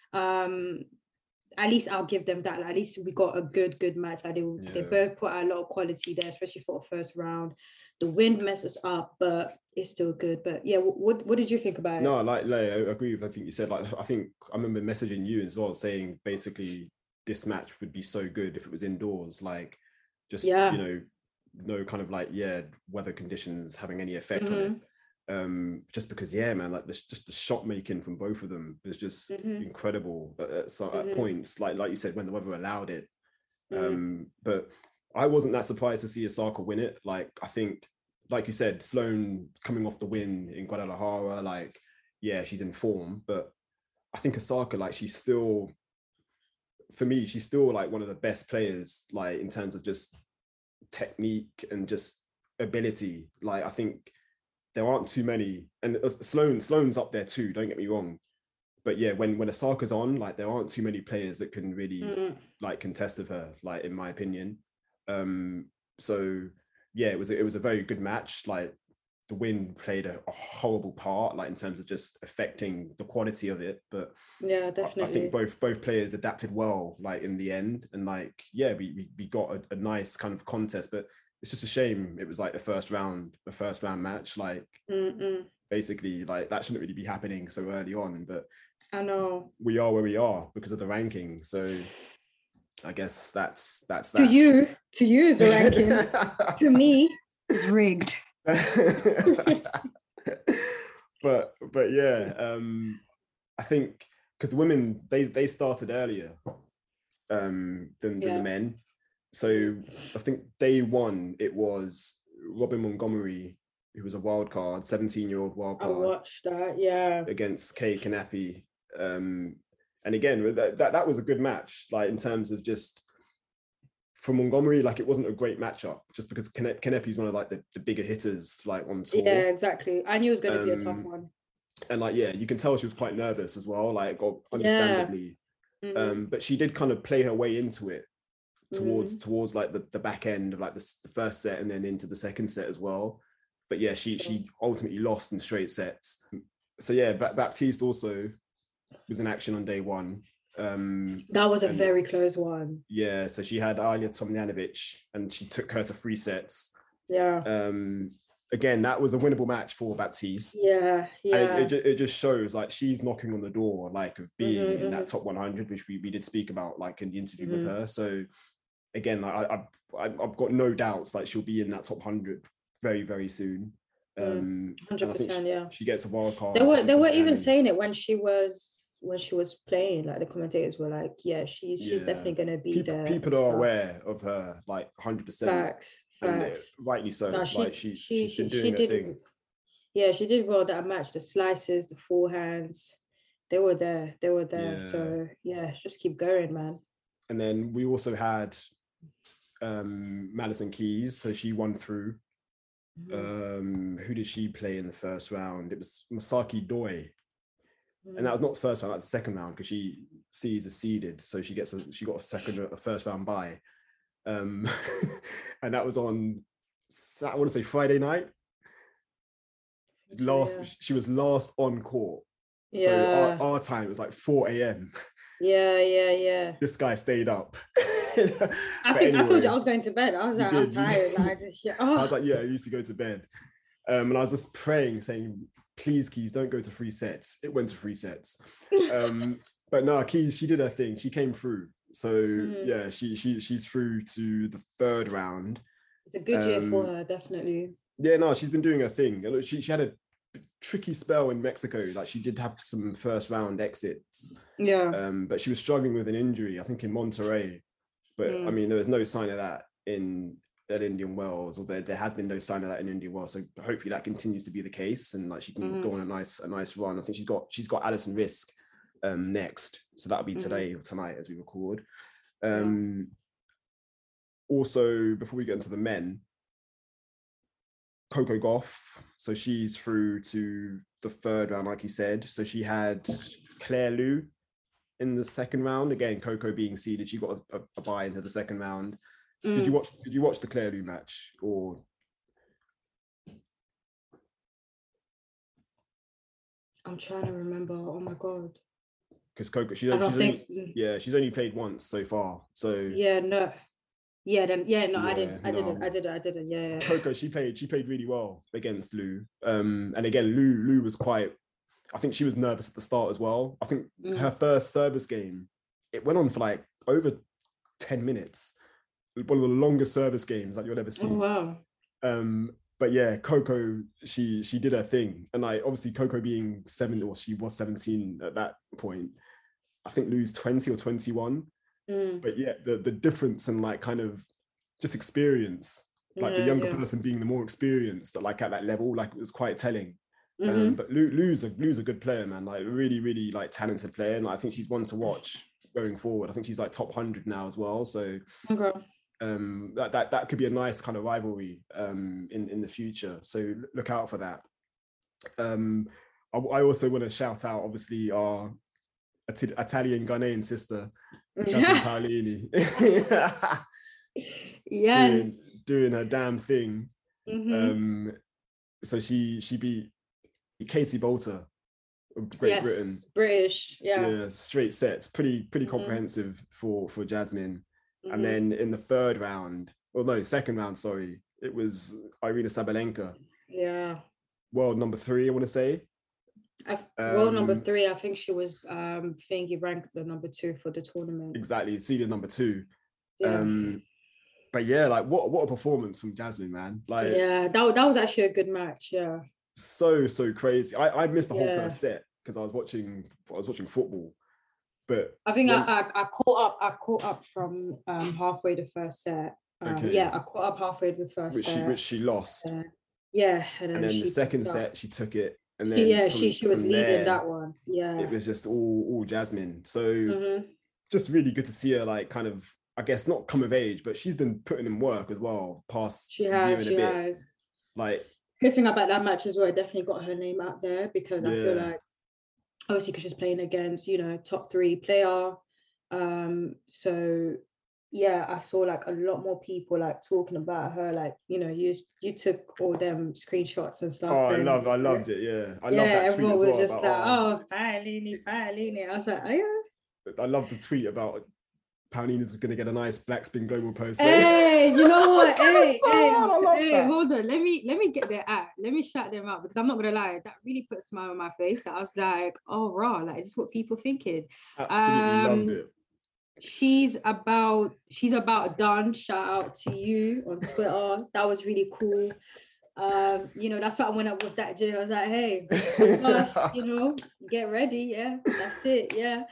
Um, at least I'll give them that. Like, at least we got a good, good match. Like they, they Yeah. both put out a lot of quality there, especially for a first round. The wind messes up, but it's still good. But yeah, what what did you think about it? No, like, like I agree with everything you said. Like I think I remember messaging you as well, saying basically this match would be so good if it was indoors. Like just Yeah. you know, no kind of like yeah weather conditions having any effect on Mhm. it. Um, just because, yeah, man, like the, just the shot making from both of them was just mm-hmm. incredible at, at, so, mm-hmm. at points, like like you said, when the weather allowed it. Mm-hmm. Um, but I wasn't that surprised to see Osaka win it. Like, I think, like you said, Sloane coming off the win in Guadalajara, like, yeah, she's in form, but I think Osaka, like, she's still, for me, she's still like one of the best players, like in terms of just technique and just ability. Like, I think there aren't too many, and Sloane, Sloane's up there too, don't get me wrong. But yeah, when, when Osaka's on, like, there aren't too many players that can really mm. like contest with her, like, in my opinion. Um, so yeah, it was, it was a very good match. Like, the wind played a, a horrible part, like in terms of just affecting the quality of it. But yeah, definitely. I, I think both both players adapted well, like in the end, and like yeah, we we, we got a, a nice kind of contest. But it's just a shame it was like the first round, the first round match. Like Mm-mm. basically, like that shouldn't really be happening so early on. But I know we are where we are because of the ranking. So I guess that's that's that. To you, to you is the ranking. To me, it's rigged. but but yeah, um, I think because the women they they started earlier um, than, yeah. than the men, so I think day one it was Robin Montgomery, who was a wild card, seventeen year old wild card. I watched that, yeah, against Kay Kanepi, um, and again that, that that was a good match, like in terms of just. For Montgomery, like it wasn't a great matchup, just because Kanepi is one of like the, the bigger hitters, like on tour. Yeah, exactly. I knew it was going to um, be a tough one. And like, yeah, you can tell she was quite nervous as well, like understandably. Yeah. Mm-hmm. Um, but she did kind of play her way into it towards mm-hmm. towards like the, the back end of like the, the first set and then into the second set as well. But yeah, she sure. she ultimately lost in straight sets. So yeah, Baptiste also was in action on day one. Um, that was a and, very close one. Yeah, so she had Alia Tomljanovic and she took her to three sets. Yeah. Um, again, that was a winnable match for Baptiste. Yeah, yeah. And it, it just shows like she's knocking on the door, like of being mm-hmm, in mm-hmm. that top one hundred, which we, we did speak about like in the interview mm-hmm. with her. So again, like, I, I, I've got no doubts like she'll be in that top one hundred very, very soon. Um, one hundred percent, she, yeah. She gets a wild card. They were, they were even saying it when she was when she was playing, like the commentators were like, yeah, she's she's yeah. definitely going to be people, there. People are aware of her, like one hundred percent. Facts, facts. And rightly so. No, she, like she, she, she's been she, doing she her did, thing. Yeah, she did well that match. The slices, the forehands, they were there. They were there. Yeah. So yeah, just keep going, man. And then we also had um, Madison Keys. So she won through. Mm-hmm. Um, who did she play in the first round? It was Masaki Doi. And that was not the first round, that's the second round because she seeds are seeded. So she gets a she got a second a first round bye. Um and that was on I want to say Friday night. Last yeah. she was last on court. Yeah. So our, our time it was like four a.m. Yeah, yeah, yeah. This guy stayed up. I think anyway, I told you I was going to bed. I was like, did, I'm tired. Like, yeah. oh. I was like, yeah, I used to go to bed. Um, and I was just praying, saying, please, Keys, don't go to three sets. It went to three sets. Um, but no, Keys, she did her thing. She came through. So mm. yeah, she she she's through to the third round. It's a good um, year for her, definitely. Yeah, no, she's been doing her thing. She she had a tricky spell in Mexico. Like she did have some first round exits. Yeah. Um, but she was struggling with an injury, I think in Monterrey. But mm. I mean, there was no sign of that in at Indian Wells, or there, there has been no sign of that in Indian Wells. So hopefully that continues to be the case, and like she can mm-hmm. go on a nice a nice run. I think she's got she's got Alison Risk um, next, so that'll be today mm-hmm. or tonight as we record. Um, yeah. Also, before we get into the men, Coco Gauff. So she's through to the third round, like you said. So she had Claire Liu in the second round. Again, Coco being seeded, she got a, a bye into the second round. Mm. Did you watch? Did you watch the Claire Liu match? Or I'm trying to remember. Oh my god! Because Coco, she, she's only, so. yeah, she's only played once so far. So yeah, no, yeah, then yeah, no, yeah, I didn't, I no. didn't, I didn't, I didn't. Yeah, yeah. Coco, she played, she played really well against Liu. Um, and again, Liu, Liu was quite. I think she was nervous at the start as well. I think mm. her first service game, it went on for like over ten minutes. One of the longest service games that you'll ever see. Oh, wow. Um, but yeah, Coco, she she did her thing, and like obviously Coco being seven, or she was seventeen at that point. I think Lou's twenty or twenty-one. Mm. But yeah, the the difference and like kind of just experience, like yeah, the younger yeah. person being the more experienced, that like at that level, like it was quite telling. Mm-hmm. Um, but Lou, Lou's a Lou's a good player, man. Like really, really like talented player, and like, I think she's one to watch going forward. I think she's like top one hundred now as well. So Okay. um, that that that could be a nice kind of rivalry um, in in the future. So look out for that. Um, I, I also want to shout out, obviously, our Italian Ghanaian sister, Jasmine Paolini. Yes. Doing, doing her damn thing. Mm-hmm. Um, so she she beat Katie Bolter of Great yes. Britain. British, yeah. Yeah, straight sets. Pretty pretty mm-hmm. comprehensive for for Jasmine. Mm-hmm. And then in the third round, well, no, second round, sorry, it was Irina Sabalenka. Yeah. World number three, I want to say. I, world um, number three, I think she was um thingy ranked the number two for the tournament. Exactly, seeded number two. Yeah. Um, but yeah, like what what a performance from Jasmine, man. Like yeah, that, that was actually a good match. Yeah. So so crazy. I, I missed the whole yeah. first set because I was watching I was watching football. But I think when, I, I I caught up I caught up from um halfway the first set. Um, okay. Yeah, I caught up halfway the first which set. She, which she lost. Uh, yeah, and then, and then she the second set she took it. And then she, yeah, from, she she was leading there, that one. Yeah, it was just all all Jasmine. So mm-hmm. just really good to see her like kind of, I guess, not come of age, but she's been putting in work as well past she year has and she a bit. has Like good thing about that match as well, it definitely got her name out there because yeah. I feel like obviously because she's playing against, you know, top three player. Um, so yeah, I saw like a lot more people like talking about her, like, you know, you you took all them screenshots and stuff. Oh, I and, love, I loved it. Yeah, I yeah, love that tweet everyone as was well. just about, like, oh, Paolini, Paolini. I was like, oh yeah. I love the tweet about Paolini's going to get a nice Black Spin Global post. Hey, you know what? hey, so hey, hard, hey hold on. Let me let me get their app. Let me shout them out because I'm not gonna lie. That really put a smile on my face. That I was like, oh raw, like is this what people thinking? Absolutely um, loved it. She's about she's about done. Shout out to you on Twitter. That was really cool. Um, you know, that's what I went up with that Jay. I was like, hey, plus, you know, get ready. Yeah, that's it. Yeah.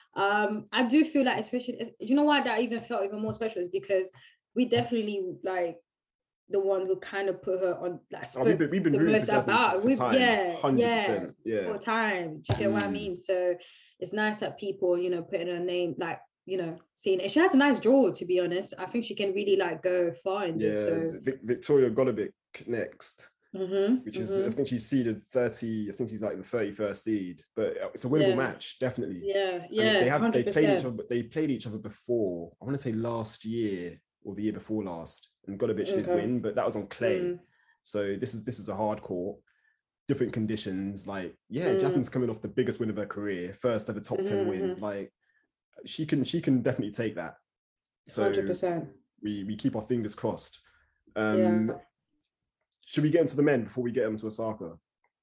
Um, I do feel like, especially, you know why that even felt even more special is because we definitely like the one who kind of put her on like oh, we've been, we've been the rooting most for Jasmine about for, for we've time, yeah one hundred percent, yeah, yeah for time. Do you get mm. what I mean? So it's nice that people, you know, putting her name, like, you know, seeing it. She has a nice draw, to be honest. I think she can really like go far in yeah, this. So Vic- Victoria Golubic next. Mm-hmm, which is mm-hmm. I think she's seeded thirty. I think she's like the thirty-first seed, but it's a winnable yeah. match, definitely. Yeah, yeah. And they have one hundred percent. they played each other. They played each other before. I want to say last year or the year before last, and Golubic okay. did win, but that was on clay. Mm. So this is this is a hard court, different conditions. Like yeah, Mm. Jasmine's coming off the biggest win of her career, first ever top ten mm-hmm, win. mm-hmm. Like she can she can definitely take that. So one hundred percent. we we keep our fingers crossed. Um, yeah. Should we get into the men before we get them to Osaka?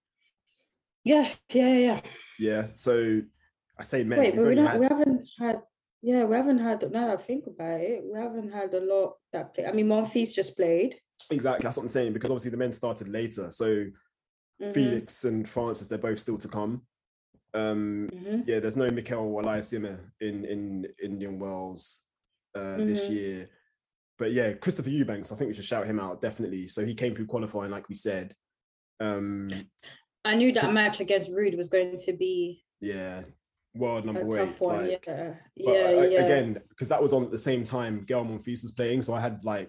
Yeah, yeah, yeah. Yeah. So I say men. Wait, but we, don't, had... we haven't had. Yeah, we haven't had. Now that I think about it, we haven't had a lot that play. I mean, Monfils just played. Exactly, that's what I'm saying, because obviously the men started later. So mm-hmm. Felix and Francis, they're both still to come. Um, mm-hmm. Yeah, there's no Mikel Eliassime in in Indian Wells uh, mm-hmm. this year. But yeah, Christopher Eubanks, I think we should shout him out, definitely. So he came through qualifying, like we said. Um, I knew that to, match against Rude was going to be yeah, world number a eight. tough one. Like, yeah, but yeah, I, yeah. Again, because that was on at the same time Gael Monfils was playing, so I had like,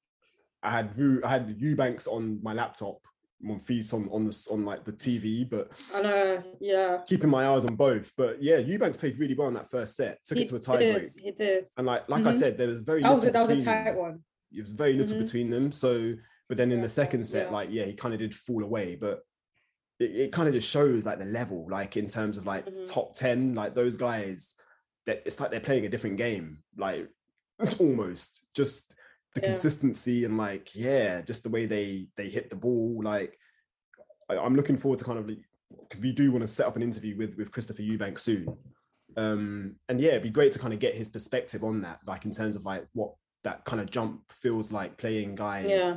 I had I had Eubanks on my laptop, Monfils on on the on like the T V, but I know, yeah, keeping my eyes on both. But yeah, Eubanks played really well in that first set, took he it to a tie break. He did, and like like mm-hmm. I said, there was very that was little a, that was a between tight them. one. It was very little mm-hmm. between them. So, but then in yeah, the second set, yeah. like yeah, he kind of did fall away, but it, it kind of just shows like the level, like in terms of like mm-hmm. top ten, like those guys, that it's like they're playing a different game, like it's almost just the yeah. consistency and like yeah, just the way they they hit the ball. Like I, I'm looking forward to kind of, because we do want to set up an interview with with Christopher Eubanks soon, um, and yeah, it'd be great to kind of get his perspective on that, like in terms of like what that kind of jump feels like playing guys yeah.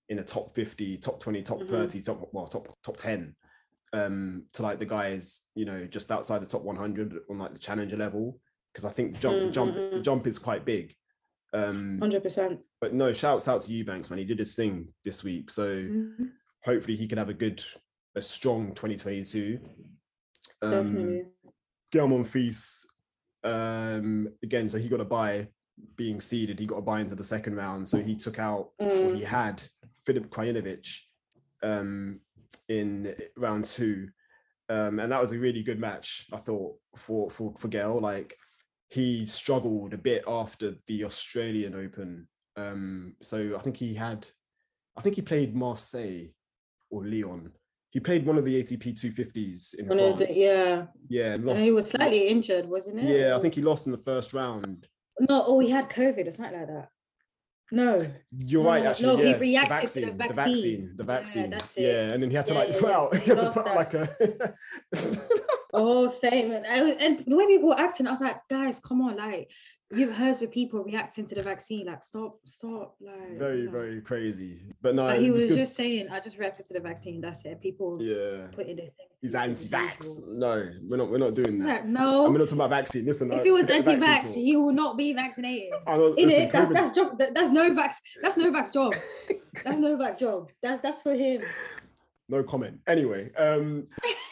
in a top fifty, top twenty, top Mm-hmm. thirty, top well, top top ten, um, to like the guys, you know, just outside the top one hundred on like the challenger level. Because I think the jump, the jump, the jump is quite big. Um, one hundred percent. But no, shouts out to Eubanks, man. He did his thing this week, so Mm-hmm. hopefully he can have a good, a strong twenty twenty-two. Um, Definitely. Gael Monfils, um, again, so he got a bye, being seeded. He got a bye into the second round, so he took out, Mm. or he had Filip Krajinovic um, in round two, um, and that was a really good match, I thought, for for for Gael. Like, he struggled a bit after the Australian Open, um, so I think he had, I think he played Marseille or Lyon. He played one of the A T P two fifties in One of France. the- yeah. Yeah, And lost. he was slightly injured, wasn't it? Yeah, I Or- think he lost in the first round. No, oh, he had COVID or something like that. No. You're right, No, actually. no, he yeah. reacted to the the vaccine. vaccine, the Yeah, vaccine. that's it. Yeah, and then he had to Yeah, like yeah, put yeah. out, He he had to lost put out like a. Oh, statement. I was, and the way people were acting, I was like, guys, come on, like, you've heard of people reacting to the vaccine, like, stop, stop, like. very, you know. very crazy. But no, Like, he it was good. just saying, I just reacted to the vaccine. That's it. People Yeah, putting their thing. he's as anti-vax. usual. No, we're not. We're not doing that. Like, no. And we're not talking about vaccine. Listen, If uh, he was forget the vaccine anti-vax, talk. he will not be vaccinated. I know, In listen, it, that's COVID that's job. That, that's Novak's. That's Novak's job. That's Novak's job. That's that's for him. No comment. Anyway, um,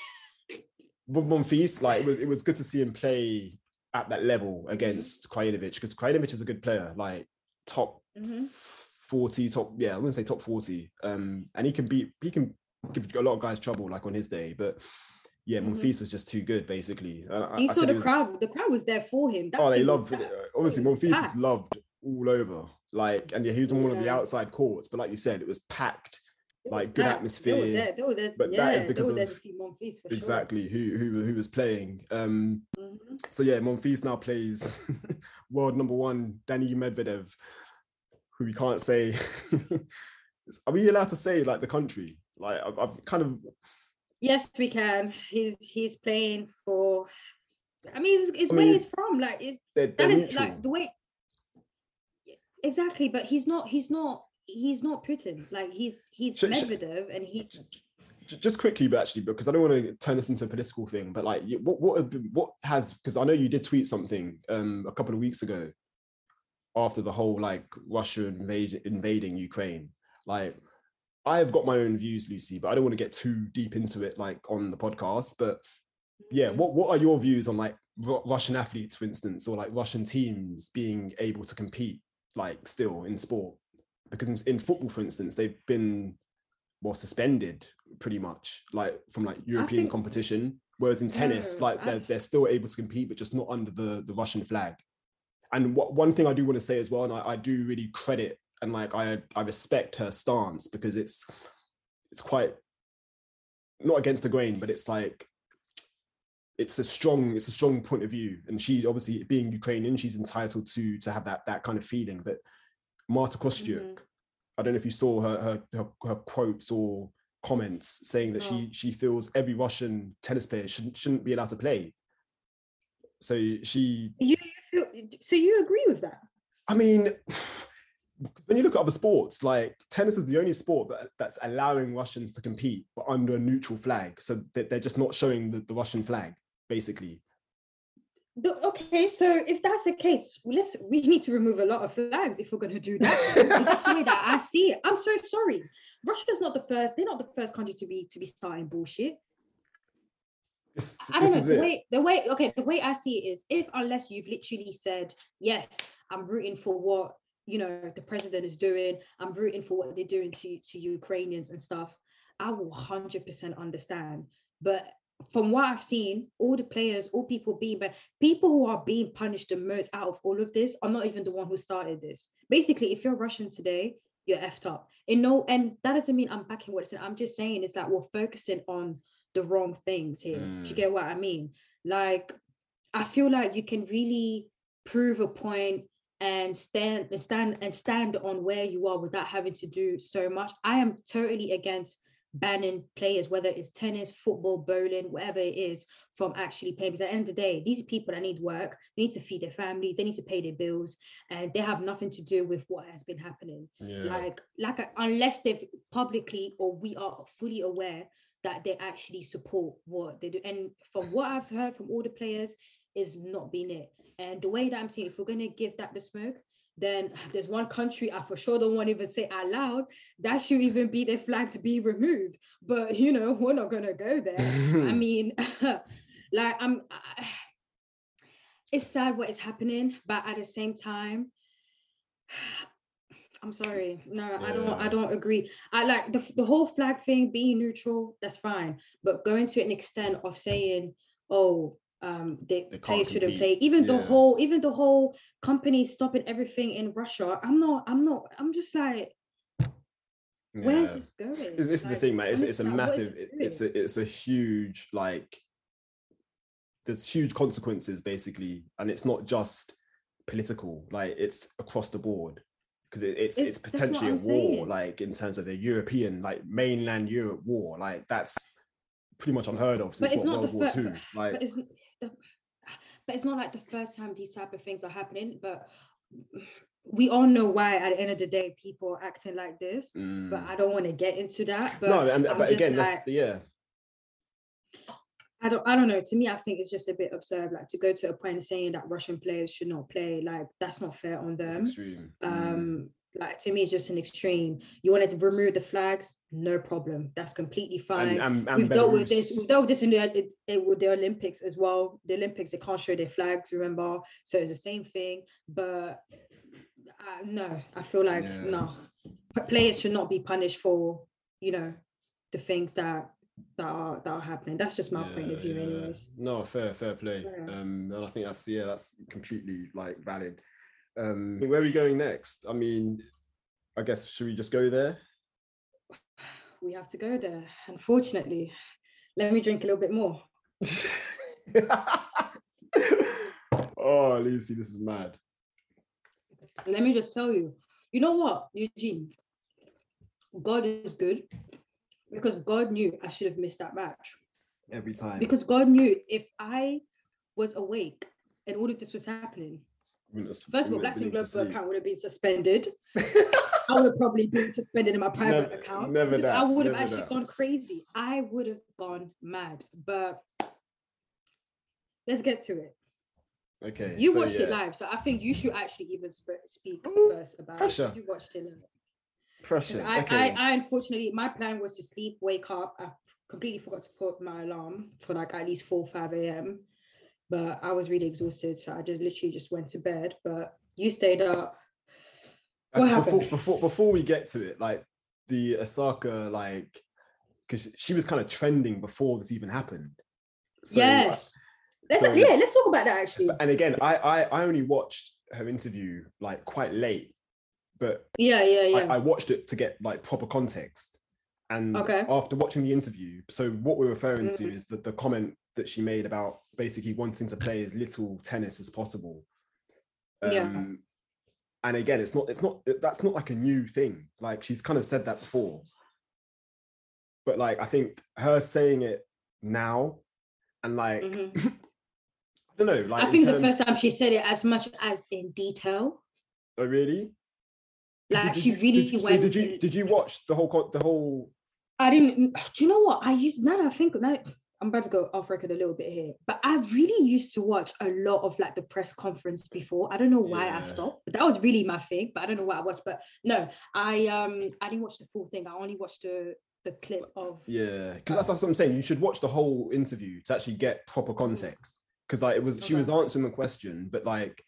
with Monfils, like it was, it was good to see him play at that level against Krajinovic, because Krajinovic is a good player, like top Mhm. forty, top yeah, I'm gonna say top forty, um, and he can beat, he can give a lot of guys trouble like on his day, but yeah, Mhm. Monfils was just too good basically. And I- You I saw said the it was- crowd. The crowd was there for him. That Oh, they thing was love that- obviously it was Monfils is packed. loved all over, like, and yeah, he was on one of the Yeah. outside courts, but like you said, it was packed. It was like, good packed. atmosphere, They were there. They were there. but yeah, that is because they were there of- to see Monfils for Exactly who who who was playing. Um, sure. Mhm. so yeah, Monfils now plays world number one Danny Medvedev, who we can't say. Are we allowed to say like the country? Like I've, I've kind of Yes, we can. He's he's playing for. I mean, it's, it's I where mean, he's from. Like, it's, they're, they're that is neutral. like the way. Exactly, but he's not. He's not. He's not Putin. Like he's he's Sh- sh- Medvedev, and he. J- Just quickly, but actually, because I don't want to turn this into a political thing, but like, you- what what have been- what has, because I know you did tweet something um a couple of weeks ago after the whole like Russia invade, invading Ukraine. Like, I have got my own views, Lucy, but I don't want to get too deep into it like on the podcast. But yeah, what what are your views on like Ru- Russian athletes, for instance, or like Russian teams being able to compete like still in sport? Because in, in football, for instance, they've been well suspended pretty much like from like European think- competition, whereas in tennis, No, like they're, I- they're still able to compete, but just not under the, the Russian flag. And what one thing I do want to say as well, and I, I do really credit and like I I respect her stance, because it's it's quite not against the grain, but it's like it's a strong it's a strong point of view, and she obviously being Ukrainian, she's entitled to to have that that kind of feeling. But Marta Kostyuk, Mhm. I don't know if you saw her her her, her quotes or comments saying that No. she she feels every Russian tennis player shouldn't shouldn't be allowed to play. So she, You, you feel, so you agree with that? I mean, when you look at other sports, like tennis is the only sport that, that's allowing Russians to compete, but under a neutral flag. So that they're just not showing the, the Russian flag, basically. The- okay, so if that's the case, let's we need to remove a lot of flags if we're going to do that. Because that's the way that I see it. I'm so sorry. Russia's not the first. They're not the first country to be to be starting bullshit. This, I this don't know is the it. way the way okay the way I see it is, if unless you've literally said yes, I'm rooting for what you know the president is doing, I'm rooting for what they're doing to to Ukrainians and stuff, I will one hundred percent understand. But from what I've seen, all the players, all people being, but people who are being punished the most out of all of this are not even the one who started this. Basically, if you're Russian today, you're effed up. And no, and that doesn't mean I'm backing what it's saying. I'm just saying is that we're focusing on the wrong things here. Mm. Do you get what I mean? Like, I feel like you can really prove a point and stand and stand and stand on where you are without having to do so much. I am totally against banning players, whether it's tennis, football, bowling, whatever it is, from actually playing. Because at the end of the day, these people that need work, they need to feed their families, they need to pay their bills, and they have nothing to do with what has been happening. Yeah. Like, like unless they've publicly, or we are fully aware that they actually support what they do. And from what I've heard from all the players, is not been it. And the way that I'm saying, if we're going to give that the smoke, then there's one country I for sure don't want to even say out loud, that should even be their flag to be removed. But, you know, we're not going to go there. I mean, like, I'm, I, it's sad what is happening, but at the same time, I'm sorry. No, yeah. I don't, I don't agree. I like the, the whole flag thing, being neutral, that's fine. But going to an extent of saying, oh, um the players shouldn't play, even yeah. the whole even the whole company stopping everything in Russia, i'm not i'm not I'm just like, where's yeah. this going? This, this like, is the thing, mate. It's, it's a massive it it's a it's a huge, like, there's huge consequences basically, and it's not just political, like it's across the board, because it, it's it's, it's potentially a war saying. Like in terms of the European, like mainland Europe war, like that's pretty much unheard of since what, World War Two. Like, but it's, the, but it's not like the first time these type of things are happening. But we all know why. At the end of the day, people are acting like this. Mm. But I don't want to get into that. But no, and, I'm but just again, like, that's, yeah. I don't. I don't know. To me, I think it's just a bit absurd. Like to go to a point of saying that Russian players should not play. Like that's not fair on them. It's extreme. Um. Mm. Like to me, it's just an extreme. You wanted to remove the flags, no problem. That's completely fine. And, and, and we've Belarus. dealt with this. We've dealt with this in the it, it, with the Olympics as well. The Olympics, they can't show their flags. Remember, so it's the same thing. But uh, no, I feel like yeah. no, players should not be punished for, you know, the things that that are that are happening. That's just my yeah, point of view, yeah. anyways. No, fair, fair play. Yeah. Um, and I think that's yeah, that's completely like valid. Um, where are we going next? I mean, I guess, should we just go there? We have to go there, unfortunately. Let me drink a little bit more. Oh, Lucy, this is mad. Let me just tell you, you know what, Eugene? God is good, because God knew I should have missed that match. Every time. Because God knew if I was awake and all of this was happening, first of all, Black Spin Global account would have been suspended. I would have probably been suspended in my private never, account. Never that. I would have never actually that. gone crazy. I would have gone mad. But let's get to it. Okay. You so, watched yeah. it live, so I think you should actually even sp- speak Ooh, first about pressure. it. You watched it live. Pressure. I, okay. I, I unfortunately, my plan was to sleep, wake up. I completely forgot to put my alarm for like at least four, five a.m. But I was really exhausted, so I just literally just went to bed. But you stayed up. What uh, happened? Before, before before we get to it, like the Osaka, like, because she was kind of trending before this even happened. So, yes. Let's, so, yeah, let's talk about that actually. And again, I, I I only watched her interview like quite late, but yeah, yeah, yeah. I, I watched it to get like proper context. And okay. after watching the interview, so what we're referring mm-hmm. to is that the comment that she made about basically wanting to play as little tennis as possible. Um, yeah. And again, it's not, it's not, that's not like a new thing. Like she's kind of said that before. But like, I think her saying it now and like, mm-hmm. I don't know. Like I think terms... the first time she said it as much as in detail. Oh, really? Like did, she did, really did, went. So did you, did you watch the whole, the whole? I didn't, do you know what? I used, now that I think, now, I'm about to go off record a little bit here, but I really used to watch a lot of like the press conference before. I don't know why yeah. I stopped, but that was really my thing, but I don't know why I watched, but no, I um I didn't watch the full thing. I only watched the, the clip of. Yeah, because that's, that's what I'm saying. You should watch the whole interview to actually get proper context. Because like it was, okay. she was answering the question, but like,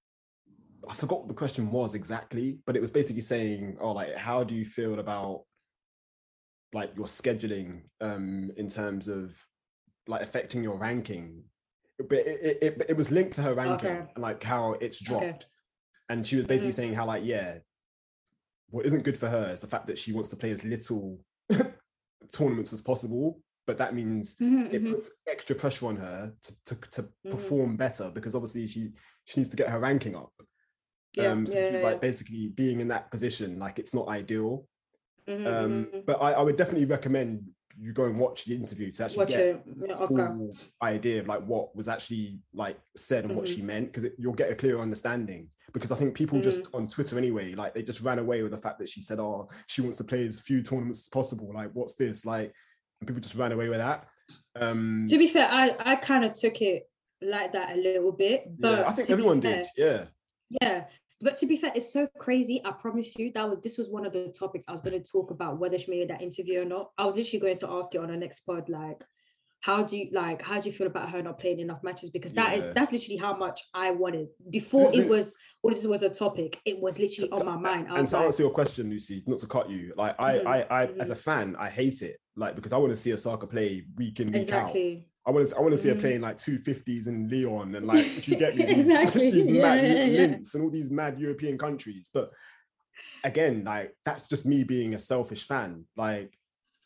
I forgot what the question was exactly, but it was basically saying, oh, like, how do you feel about like your scheduling um, in terms of like affecting your ranking? But it, it, it was linked to her ranking okay. and like how it's dropped. Okay. And she was basically mm-hmm. saying how like, yeah, what isn't good for her is the fact that she wants to play as little tournaments as possible. But that means mm-hmm, it mm-hmm. puts extra pressure on her to, to, to mm-hmm. perform better, because obviously she, she needs to get her ranking up. Yeah, um, so yeah, she was yeah, like yeah. basically being in that position, like it's not ideal. Mm-hmm, Um, mm-hmm. but I, I would definitely recommend you go and watch the interview to actually Watch get it. Yeah, a full okay. idea of like what was actually like said and Mm-hmm. what she meant, because you'll get a clearer understanding. Because I think people Mm-hmm. just on Twitter anyway, like they just ran away with the fact that she said, oh, she wants to play as few tournaments as possible. Like, what's this? Like, and people just ran away with that. Um, To be fair, I, I kind of took it like that a little bit, but yeah, I think to everyone be fair, did. Yeah. Yeah, but to be fair, it's so crazy. I promise you, that was this was one of the topics I was going to talk about, whether she made that interview or not. I was literally going to ask you on the next pod, like, how do you like how do you feel about her not playing enough matches? Because that is Yeah. that's literally how much I wanted before it was or this was a topic. It was literally To- on to- my mind. I and was to like, answer your question, Lucy, not to cut you, like I, Mhm, I, I, mhm. as a fan, I hate it, like because I want to see Osaka play week in, week out. exactly. I want to, I want to see her Mhm. playing like two fifties in Leon and like, do you get me? These, Exactly. these Yeah, mad yeah, yeah. links and all these mad European countries. But again, like that's just me being a selfish fan. Like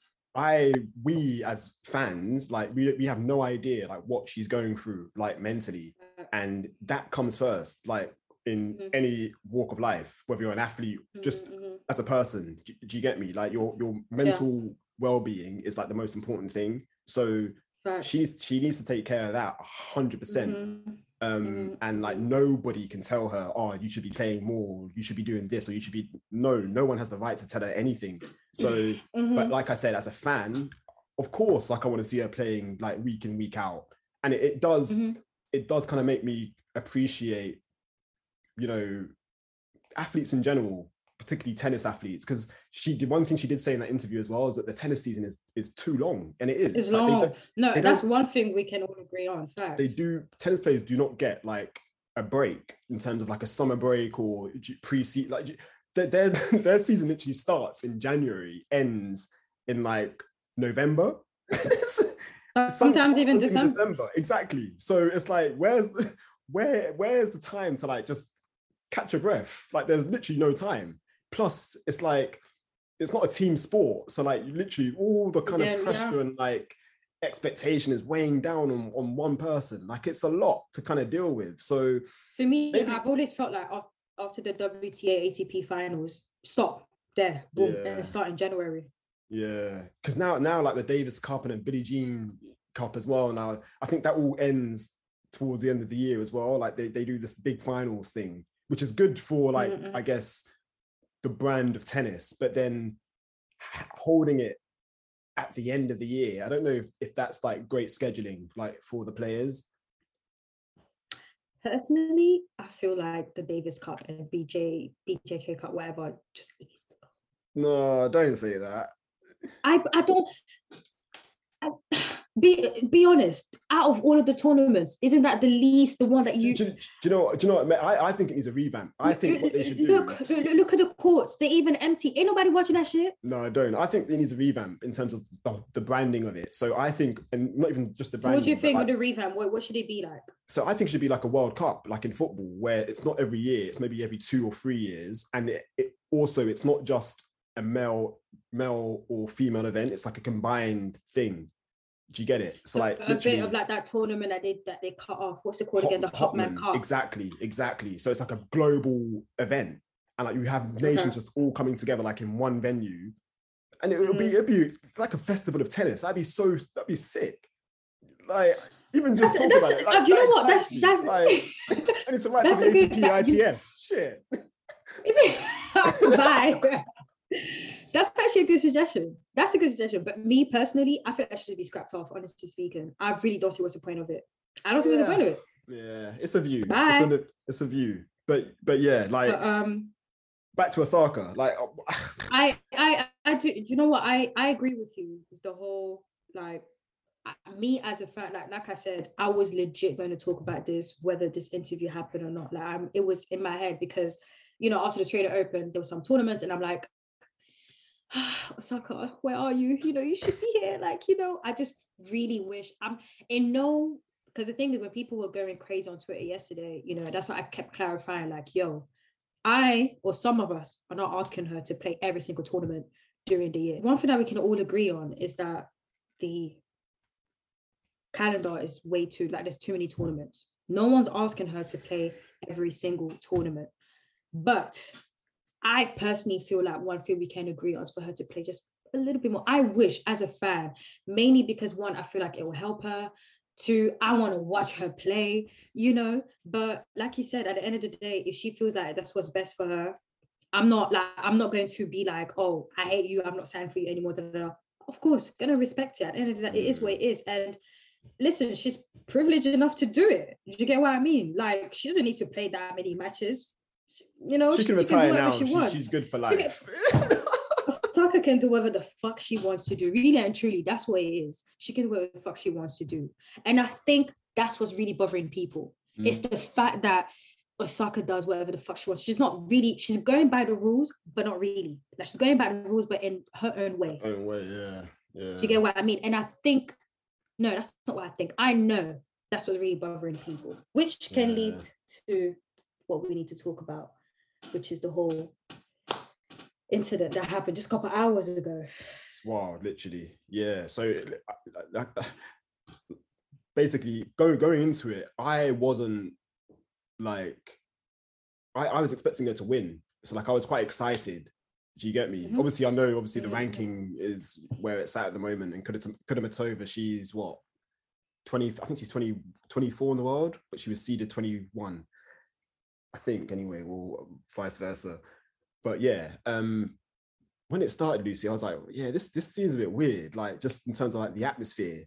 I, we as fans, like we, we have no idea like what she's going through, like mentally, and that comes first. Like in Mhm. any walk of life, whether you're an athlete, just Mhm, mhm. as a person, do, do you get me? Like your your mental well-being is like the most important thing. So Facts. she's she needs to take care of that one hundred percent. Mhm, Um, mhm, and like mhm. nobody can tell her, oh, you should be playing more, you should be doing this, or you should be no, no one has the right to tell her anything. So, but Mhm. like I said, as a fan, of course, like I want to see her playing like week in, week out. And it, it does, Mhm. it does kind of make me appreciate, you know, athletes in general, particularly tennis athletes, because she did one thing she did say in that interview as well is that the tennis season is is too long, and it is. It's Like, they long. don't- No, they that's don't- one thing we can all agree on. Facts. they do tennis players do not get like a break in terms of like a summer break or pre-season. Like their, their their season literally starts in January, ends in like November. Sometimes even December. December. Exactly. So it's like, where's the where where's the time to like just catch your breath? Like there's literally no time. Plus, it's like it's not a team sport. So like literally all the kind Yeah, of pressure yeah. and like expectation is weighing down on, on one person. Like it's a lot to kind of deal with. So For me, maybe- I've always felt like af- after the W T A A T P finals, stop there, boom, Yeah. and start in January. yeah, because now now like the Davis Cup and the Billie Jean Cup as well. Now I think that all ends towards the end of the year as well. Like they, they do this big finals thing, which is good for like Mm-mm. I guess the brand of tennis, but then holding it at the end of the year, I don't know if, if that's like great scheduling like for the players. Personally, I feel like the Davis Cup and B J B J K Cup, whatever, just needs to go. No, don't say that. I I don't. I, be be honest. Out of all of the tournaments, isn't that the least the one that Do, you? do, do you know? Do you know what? I, I think it needs a revamp. I think what they should do. Look, look, look at the courts. They're even empty. Ain't nobody watching that shit. No, I don't. I think it needs a revamp in terms of the, the branding of it. So I think, and not even just the So branding. what do you but think like, of the revamp? What, what should it be like? so I think it should be like a World Cup, like in football, where it's not every year, it's maybe every two or three years. And it, it also, it's not just a male, male or female event. It's like a combined thing. Do you get it? So, So like a bit of like that tournament that they that they cut off. What's it called Hop- again? The Hopman Hopman, Cup. exactly, exactly. So it's like a global event, and like you have nations Okay. just all coming together like in one venue, and it would be Mm. it'd be like a festival of tennis. That'd be so that'd be sick. Like even just That's, talk that's, about it. uh, Like, do you know that what? That's excites me. that's. Like, I need to write to That's the a good- A T P, that- you- I T F. Shit. Bye. That's actually a good suggestion. That's a good suggestion. But me personally, I think that should be scrapped off, honestly speaking. I really don't see what's the point of it. I don't see what's the point of it. Yeah, it's a view. Bye. It's a, it's a view. But but yeah, like But um back to Osaka. Like I I I do do you know what? I I agree with you with the whole like I- me as a fan, like like I said, I was legit going to talk about this, whether this interview happened or not. Like I'm, it was in my head because you know after the Trader Open, there was some tournaments, and I'm like, ah, Osaka, where are you? You know, you should be here. Like you know, I just really wish I'm in no because the thing is when people were going crazy on Twitter yesterday, you know, that's why I kept clarifying, like, yo, I or some of us are not asking her to play every single tournament during the year. One thing that we can all agree on is that the calendar is way too like there's too many tournaments. No one's asking her to play every single tournament. But I personally feel like one thing we can agree on is for her to play just a little bit more. I wish, as a fan, mainly because one, I feel like it will help her. Two, I want to watch her play, you know. But like you said, at the end of the day, if she feels like that's what's best for her, I'm not like I'm not going to be like, oh, I hate you, I'm not signing for you anymore. Da, da, da. Of course, gonna respect it. At the end of the day, it is what it is. And listen, she's privileged enough to do it. Do you get what I mean? Like, she doesn't need to play that many matches. You know, she can she, retire can do now. she She, wants. she's good for She life. can, Osaka can do whatever the fuck she wants to do. Really and truly, that's what it is. She can do whatever the fuck she wants to do. And I think that's what's really bothering people. Mm. It's the fact that Osaka does whatever the fuck she wants. She's not really, she's going by the rules, but not really. Like, she's going by the rules, but in her own way. Her own way, yeah. Yeah. You get what I mean? And I think, no, that's not what I think. I know that's what's really bothering people, which can yeah. lead to what we need to talk about, which is the whole incident that happened just a couple of hours ago. It's wild, literally. Yeah. So basically, going going into it, I wasn't like, I, I was expecting her to win. So like, I was quite excited. Do you get me? Mm-hmm. Obviously, I know, obviously, the mm-hmm. ranking is where it's at at the moment. And Kudermetova, she's what? twenty, I think she's twenty, twenty-four in the world, but she was seeded twenty-one. I think, anyway, or vice versa. But yeah, um, when it started, Lucy, I was like, yeah, this this seems a bit weird, like just in terms of like the atmosphere.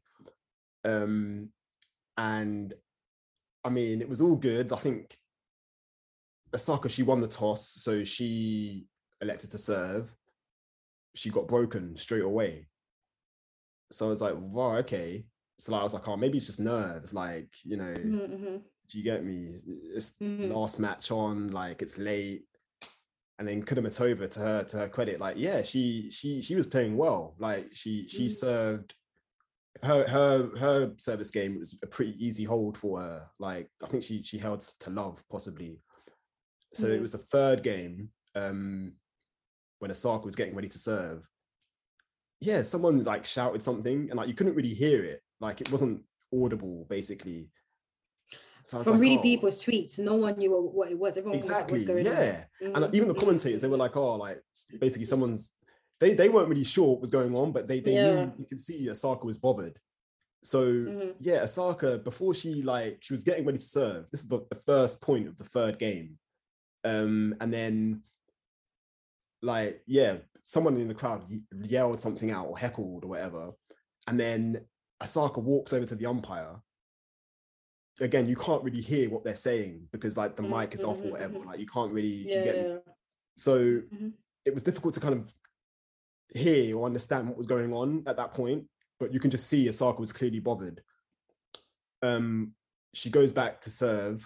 Um, and I mean, it was all good. I think Osaka, she won the toss, so she elected to serve. She got broken straight away. So I was like, wow, okay. So like, I was like, oh, maybe it's just nerves, like, you know, mm-hmm. do you get me? It's mm-hmm. last match on, like it's late. And then Kudermetova, to her to her credit, like, yeah, she she she was playing well. Like she she mm-hmm. served her her her service game was a pretty easy hold for her. Like I think she she held to love possibly. So mm-hmm. it was the third game um, when Osaka was getting ready to serve. Yeah, someone like shouted something and like you couldn't really hear it. Like it wasn't audible basically. So I was From like, reading oh. people's tweets, no one knew what it was. Everyone exactly, was like, what's going yeah. on? And mm-hmm. even the commentators, they were like, oh, like basically someone's, they they weren't really sure what was going on, but they they yeah. knew, you could see Osaka was bothered. So mm-hmm. yeah, Osaka, before she like, she was getting ready to serve. This is the, the first point of the third game. Um, and then like, yeah, someone in the crowd yelled something out or heckled or whatever. And then Osaka walks over to the umpire. Again, you can't really hear what they're saying because like the mm-hmm. mic is off or whatever. Like you can't really yeah, get yeah. me. So mm-hmm. it was difficult to kind of hear or understand what was going on at that point, but you can just see Osaka was clearly bothered. Um, she goes back to serve.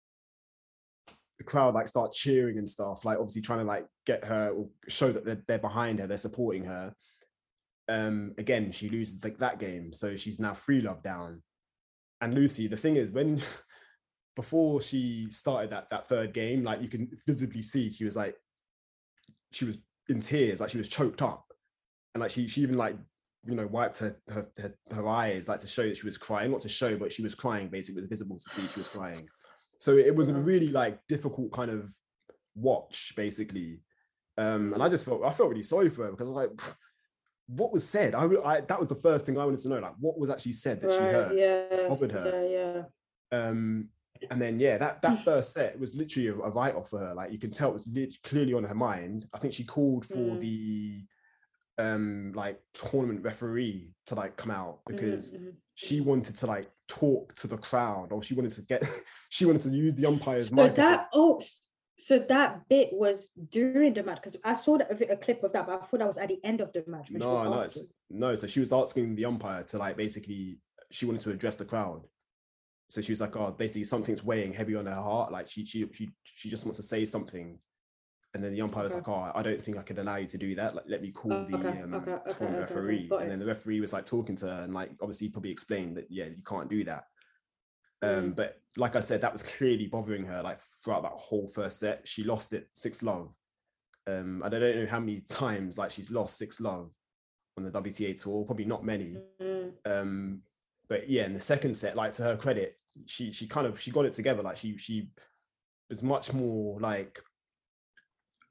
The crowd like start cheering and stuff, like obviously trying to like get her or show that they're, they're behind her, they're supporting her. Um, again, she loses like that game, so she's now three love down. And Lucy, the thing is, when before she started that that third game, like you can visibly see she was like she was in tears, like she was choked up, and like she she even like you know wiped her her her, her eyes like to show that she was crying, not to show, but she was crying. Basically, it was visible to see she was crying. So it was a really like difficult kind of watch, basically. Um, and I just felt I felt really sorry for her because I was like, what was said? I, I that was the first thing I wanted to know, like what was actually said that right, she heard, yeah, bothered her. Yeah, yeah. Um, and then yeah, that that first set was literally a, a write-off for her. Like you can tell it was lit- clearly on her mind. I think she called for mm. the um like tournament referee to like come out because mm-hmm. she wanted to like talk to the crowd, or she wanted to get she wanted to use the umpire's so microphone. That oh so that bit was during the match, because I saw that, a, a clip of that, but I thought that was at the end of the match. No, no, it's, no. So she was asking the umpire to like basically she wanted to address the crowd. So she was like, oh, basically something's weighing heavy on her heart. Like she she she she just wants to say something. And then the umpire was okay. like, oh, I don't think I could allow you to do that. Like, let me call okay. the um, okay. tournament okay. referee. Okay. And then the referee was like talking to her and like, obviously probably explained that, yeah, you can't do that. Mm. Um, but like I said, that was clearly bothering her like throughout that whole first set. She lost it six love. Um, and I don't know how many times like she's lost six love on the W T A tour, probably not many. Mm. Um, but yeah, in the second set, like to her credit, she she kind of, she got it together. Like she she was much more like,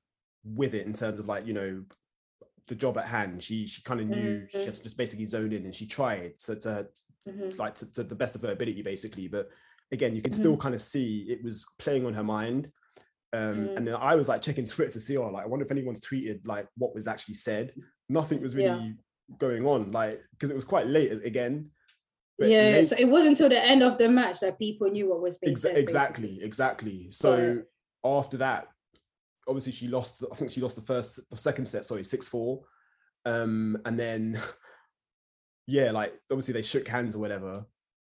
with it in terms of like, you know, the job at hand. She she kind of knew mm-hmm. she had to just basically zone in, and she tried so to mm-hmm. like to, to the best of her ability, basically. But again, you can mm-hmm. still kind of see it was playing on her mind. Um, mm. And then I was like checking Twitter to see, oh, like I wonder if anyone's tweeted like what was actually said. Nothing was really yeah. going on, like because it was quite late again. But yeah, late... so it wasn't until the end of the match that people knew what was being Exa- said. Exactly, basically. exactly. So yeah. after that, obviously she lost. I think she lost the first, the second set. Sorry, six four. Um, and then yeah, like obviously they shook hands or whatever.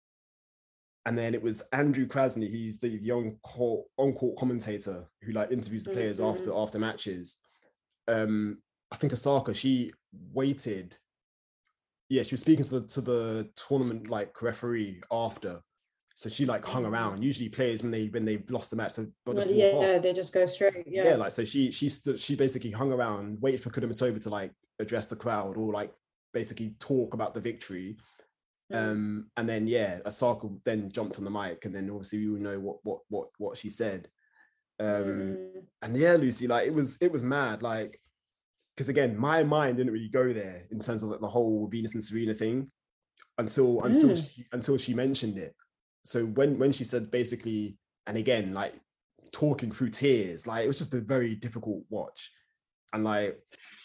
And then it was Andrew Krasny. He's the, the on-court, on-court commentator who like interviews the players mm-hmm. after after matches. Um, I think Osaka, she waited. Yeah, she was speaking to the to the tournament like referee after, so she like hung around. Usually, players when they when they've lost the match, they just yeah, walk off. They just go straight. Yeah, yeah, like so she she stood, she basically hung around, waited for Kudermetova to like address the crowd or like basically talk about the victory. Um, and then yeah, Osaka then jumped on the mic, and then obviously we all know what what what what she said. Um, mm. And yeah, Lucy, like it was it was mad, like because again, my mind didn't really go there in terms of like the whole Venus and Serena thing until mm. until she, until she mentioned it. So when when she said basically, and again, like talking through tears, like it was just a very difficult watch, and like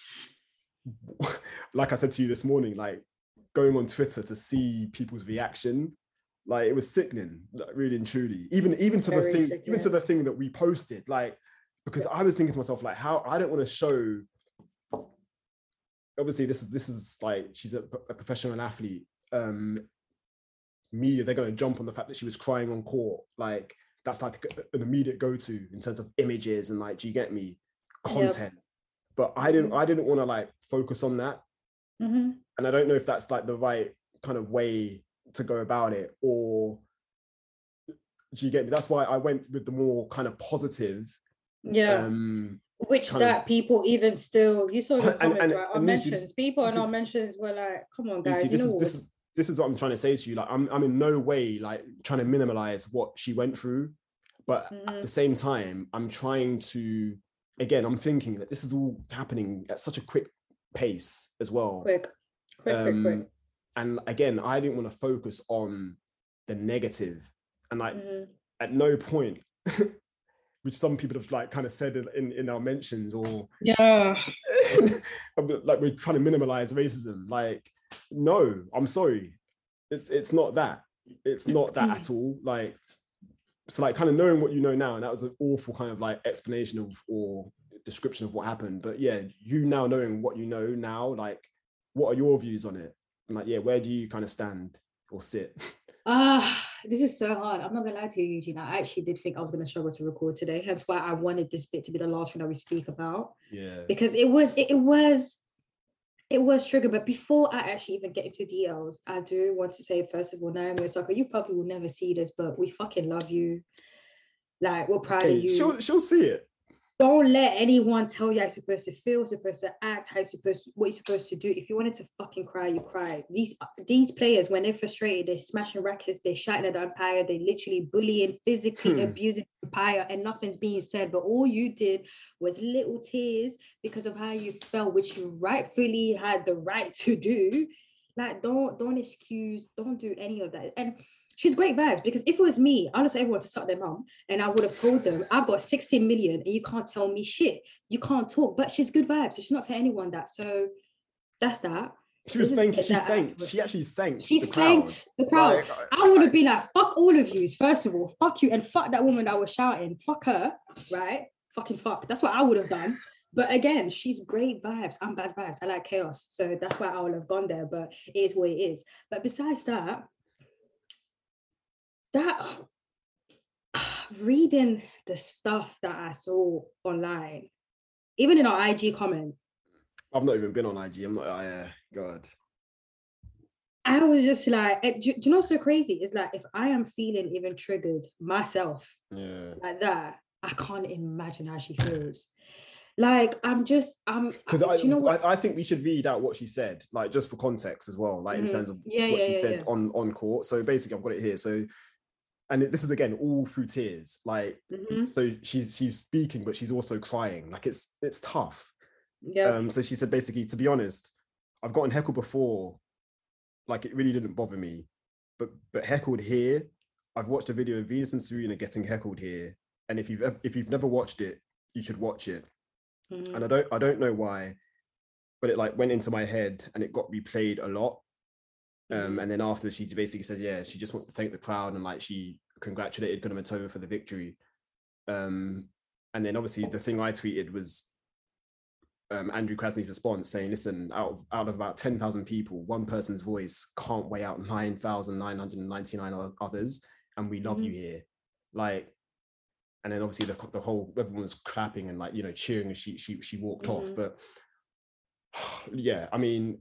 like I said to you this morning, like. Going on Twitter to see people's reaction, like it was sickening, like, really and truly. Even even to Very the thing, sickening. even to the thing that we posted, like because yeah. I was thinking to myself, like, how I don't want to show. Obviously, this is this is like she's a, a professional athlete. Um, media, they're going to jump on the fact that she was crying on court. Like that's like an immediate go-to in terms of images and like, do you get me? Content. Yep. But I didn't. I didn't want to like focus on that. Mm-hmm. And I don't know if that's like the right kind of way to go about it, or do you get me? That's why I went with the more kind of positive. Yeah. Um, Which that of, people even still, you saw the comments, and, and, right? Our mentions, this, people in our mentions were like, come on, guys. See, you this, know is, this, is, this is what I'm trying to say to you. Like, I'm, I'm in no way like trying to minimize what she went through. But mm-hmm. at the same time, I'm trying to, again, I'm thinking that this is all happening at such a quick pace as well. Quick, quick, um, quick, quick. And again, I didn't want to focus on the negative. And like mm-hmm. at no point, which some people have like kind of said in, in our mentions, or yeah, like we're trying to minimize racism. Like, no, I'm sorry. It's it's not that. It's not that at all. Like, so like kind of knowing what you know now, and that was an awful kind of like explanation of or description of what happened. But yeah, you now knowing what you know now, like what are your views on it? And like, yeah, where do you kind of stand or sit? Ah, uh, this is so hard. I'm not gonna lie to you, Eugene. I actually did think I was gonna struggle to record today. Hence why I wanted this bit to be the last thing that we speak about. Yeah. Because it was it, it was it was triggered. But before I actually even get into details, I do want to say first of all, Naomi Osaka, you probably will never see this, but we fucking love you. Like, we're proud hey, of you. She'll she'll see it. Don't let anyone tell you how you're supposed to feel, supposed to act, how you're supposed to, what you're supposed to do. If you wanted to fucking cry, you cry. These these players, when they're frustrated, they're smashing rackets, they're shouting at the umpire, they're literally bullying, physically hmm. abusing the umpire, and nothing's being said. But all you did was little tears because of how you felt, which you rightfully had the right to do. Like, don't don't excuse, don't do any of that. And she's great vibes, because if it was me, I'd just everyone to suck their mum, and I would have told them, I've got sixteen million and you can't tell me shit. You can't talk. But she's good vibes. So she's not telling anyone that. So that's that. She was thanking, she thanked, she actually thanked She the thanked crowd. the crowd. Like, I would have been like, fuck all of you, first of all. Fuck you, and fuck that woman that was shouting. Fuck her, right? Fucking fuck. That's what I would have done. But again, she's great vibes. I'm bad vibes. I like chaos. So that's why I would have gone there. But it is what it is. But besides that, that reading the stuff that I saw online, even in our I G comment, I've not even been on I G. I'm not. I uh, God. I was just like, do, do you know what's so crazy? It's like, if I am feeling even triggered myself, yeah, like that, I can't imagine how she feels. Like, I'm just, I'm because I, you know what? I, I think we should read out what she said, like just for context as well, like mm-hmm. in terms of yeah, what yeah, she yeah, said yeah. on on court. So basically, I've got it here. So and this is again all through tears. Like, mm-hmm. so she's she's speaking, but she's also crying. Like it's it's tough. Yeah. Um. So she said basically, to be honest, I've gotten heckled before. Like it really didn't bother me, but but heckled here. I've watched a video of Venus and Serena getting heckled here, and if you've if you've never watched it, you should watch it. Mm. And I don't I don't know why, but it like went into my head and it got replayed a lot. Um, and then after she basically said, yeah, she just wants to thank the crowd and like she congratulated Kudermetova for the victory. Um, and then obviously the thing I tweeted was um, Andrew Krasny's response saying, listen, out of, out of about ten thousand people, one person's voice can't weigh out nine thousand nine hundred ninety-nine others. And we love mm-hmm. you here. Like, and then obviously the, the whole, everyone was clapping and like, you know, cheering as she, she, she walked mm-hmm. off. But yeah, I mean,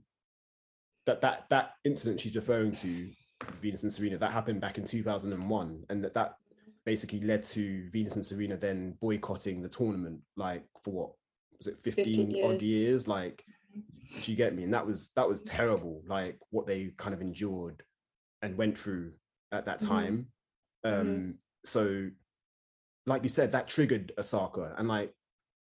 that that that incident she's referring to, Venus and Serena, that happened back in two thousand one, and that that basically led to Venus and Serena then boycotting the tournament, like for what was it, fifteen, fifteen odd years? Like, do you get me? And that was that was terrible, like what they kind of endured and went through at that time. Mm-hmm. Um, mm-hmm. So, like you said, that triggered Osaka, and like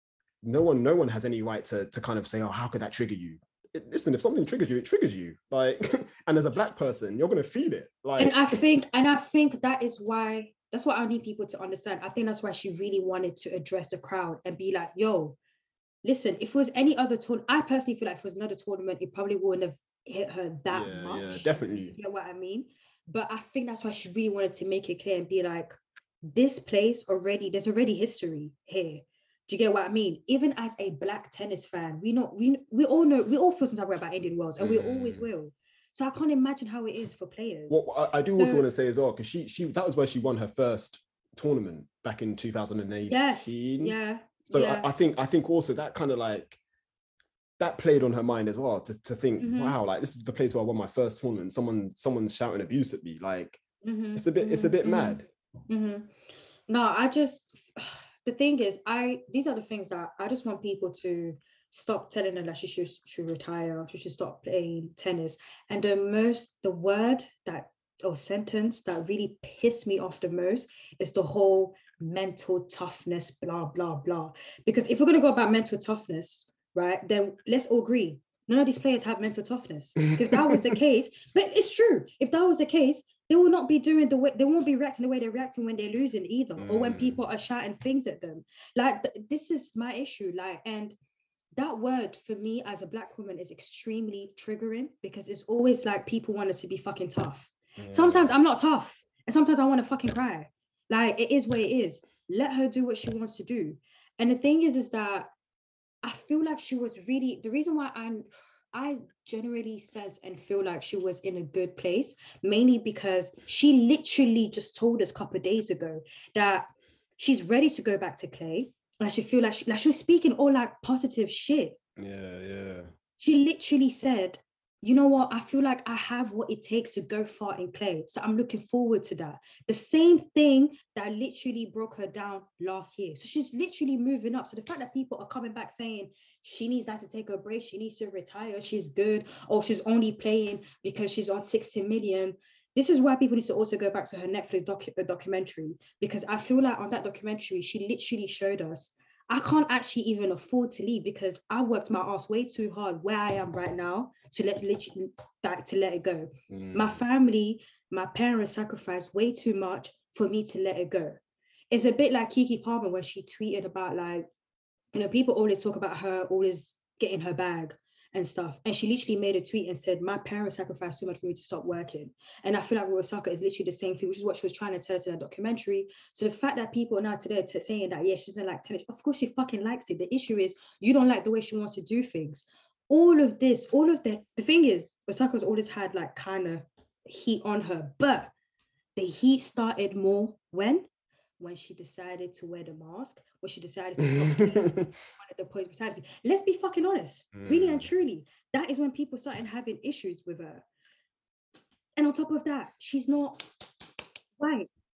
no one, no one has any right to to kind of say, oh, how could that trigger you? It, listen, if something triggers you, it triggers you. Like, and as a black person, you're gonna feel it. Like, and I think, and I think that is why. That's what I need people to understand. I think that's why she really wanted to address the crowd and be like, "Yo, listen. If it was any other tournament, I personally feel like if it was another tournament, it probably wouldn't have hit her that yeah, much. Yeah, definitely. You know what I mean? But I think that's why she really wanted to make it clear and be like, this place already, there's already history here. Do you get what I mean? Even as a black tennis fan, we know we we all know we all feel some type of way about Indian Wells, and mm. we always will. So I can't imagine how it is for players. Well, I, I do so, also want to say as well, because she she that was where she won her first tournament back in two thousand eighteen. Yes, yeah. So yeah. I, I think I think also that kind of like that played on her mind as well to, to think, mm-hmm. wow, like this is the place where I won my first tournament. Someone someone's shouting abuse at me. Like mm-hmm. it's a bit mm-hmm. it's a bit mm-hmm. mad. Mm-hmm. No, I just the thing is, I these are the things that I just want people to stop telling her that she should, should retire, she should stop playing tennis. And the most, the word that, or sentence that really pissed me off the most is the whole mental toughness, blah, blah, blah. Because if we're going to go about mental toughness, right, then let's all agree, none of these players have mental toughness. If that was the case, but it's true, if that was the case, they will not be doing the way, they won't be reacting the way they're reacting when they're losing either, mm. or when people are shouting things at them. Like, th- this is my issue, like, and that word for me as a black woman is extremely triggering because it's always like people want us to be fucking tough. Yeah. Sometimes I'm not tough and sometimes I want to fucking cry. Like, it is what it is. Let her do what she wants to do. And the thing is, is that I feel like she was really, the reason why I'm, I generally sense and feel like she was in a good place, mainly because she literally just told us a couple of days ago that she's ready to go back to clay. I should feel like she, like she was speaking all like positive shit. Yeah, yeah. She literally said, you know what? I feel like I have what it takes to go far in clay. So I'm looking forward to that. The same thing that literally broke her down last year. So she's literally moving up. So the fact that people are coming back saying she needs that to take a break, she needs to retire, she's good, or she's only playing because she's on sixty million. This is why people need to also go back to her Netflix docu- documentary, because I feel like on that documentary, she literally showed us, I can't actually even afford to leave because I worked my ass way too hard where I am right now to let literally that to let it go. Mm. My family, my parents sacrificed way too much for me to let it go. It's a bit like Keke Palmer when she tweeted about, like, you know, people always talk about her always getting her bag and stuff. And she literally made a tweet and said, my parents sacrificed too much for me to stop working. And I feel like with Osaka is literally the same thing, which is what she was trying to tell us in that documentary. So the fact that people are now today t- saying that, yeah, she doesn't like tennis, of course she fucking likes it. The issue is you don't like the way she wants to do things. All of this, all of that, the thing is, Osaka's always had like kind of heat on her, but the heat started more when? When she decided to wear the mask, when she decided to stop one of the points brutality. Let's be fucking honest, mm. really and truly. That is when people started having issues with her. And on top of that, she's not white.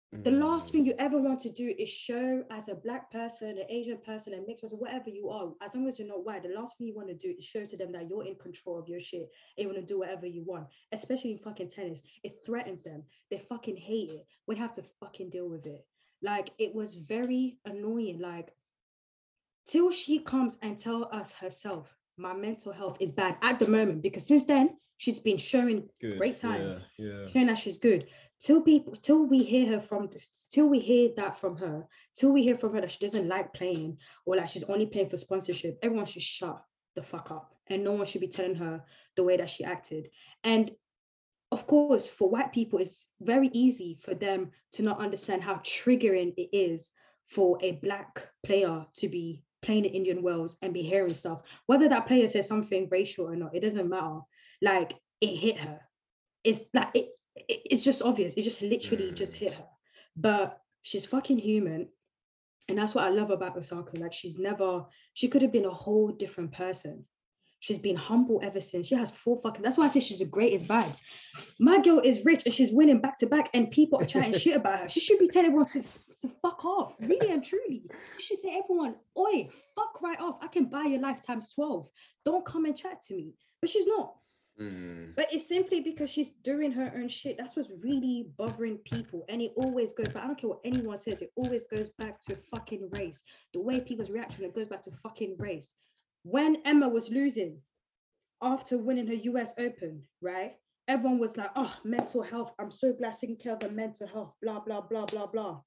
The last thing you ever want to do is show as a black person, an Asian person, a mixed person, whatever you are, as long as you're not white, the last thing you want to do is show to them that you're in control of your shit and you want to do whatever you want, especially in fucking tennis. It threatens them. They fucking hate it. We have to fucking deal with it. Like, it was very annoying. Like, till she comes and tell us herself, my mental health is bad at the moment, because since then, she's been showing good. Great signs, yeah, yeah. Showing that she's good. Till people, till we hear her from, till we hear that from her, till we hear from her that she doesn't like playing, or like she's only playing for sponsorship, everyone should shut the fuck up, and no one should be telling her the way that she acted. And of course, for white people, it's very easy for them to not understand how triggering it is for a black player to be playing in Indian Wells and be hearing stuff. Whether that player says something racial or not, it doesn't matter. Like, it hit her. It's like, it, it it's just obvious. It just literally mm. just hit her. But she's fucking human. And that's what I love about Osaka. Like, she's never, she could have been a whole different person. She's been humble ever since. She has four fucking, that's why I say she's the greatest vibes. My girl is rich and she's winning back to back, and people are chatting shit about her. She should be telling everyone to, to fuck off. Really and truly. She should say, everyone, oi, fuck right off. I can buy your life times twelve. Don't come and chat to me. But she's not. Mm. But it's simply because she's doing her own shit. That's what's really bothering people. And it always goes back. I don't care what anyone says. It always goes back to fucking race. The way people's reaction, it goes back to fucking race. When Emma was losing after winning her U S Open, right? Everyone was like, oh, mental health. I'm so glad taking care of her mental health, blah, blah, blah, blah, blah.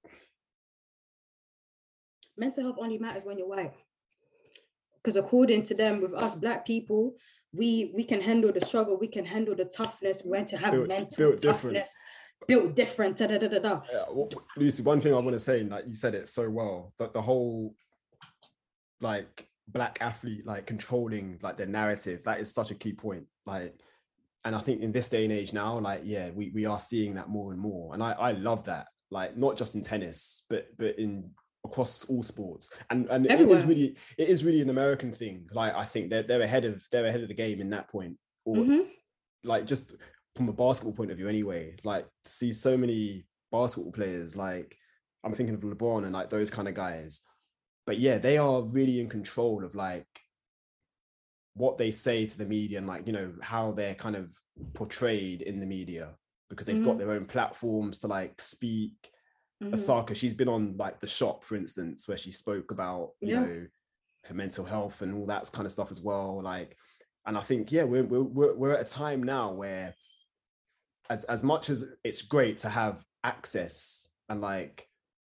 Mental health only matters when you're white. Because according to them, with us black people, we we can handle the struggle, we can handle the toughness, when to have built, mental built toughness, different. built different, da, da, da, da, da. Yeah, well, Lucy, one thing I want to say, like you said it so well, that the whole, like, black athlete, like, controlling, like, the narrative, that is such a key point. Like, and I think in this day and age now, like, yeah, we we are seeing that more and more, and I I love that, like, not just in tennis, but but in across all sports, and and it is really it is really an American thing. Like, I think they're they're ahead of they're ahead of the game in that point, or mm-hmm. like, just from a basketball point of view anyway. Like, to see so many basketball players, like, I'm thinking of LeBron and like those kind of guys. But yeah, they are really in control of, like, what they say to the media, and, like, you know, how they're kind of portrayed in the media, because they've mm-hmm. got their own platforms to, like, speak. Mm-hmm. Osaka, she's been on, like, The Shop, for instance, where she spoke about, you yeah. know, her mental health and all that kind of stuff as well. Like, and I think, yeah, we're we're we're at a time now where, as as much as it's great to have access, and, like,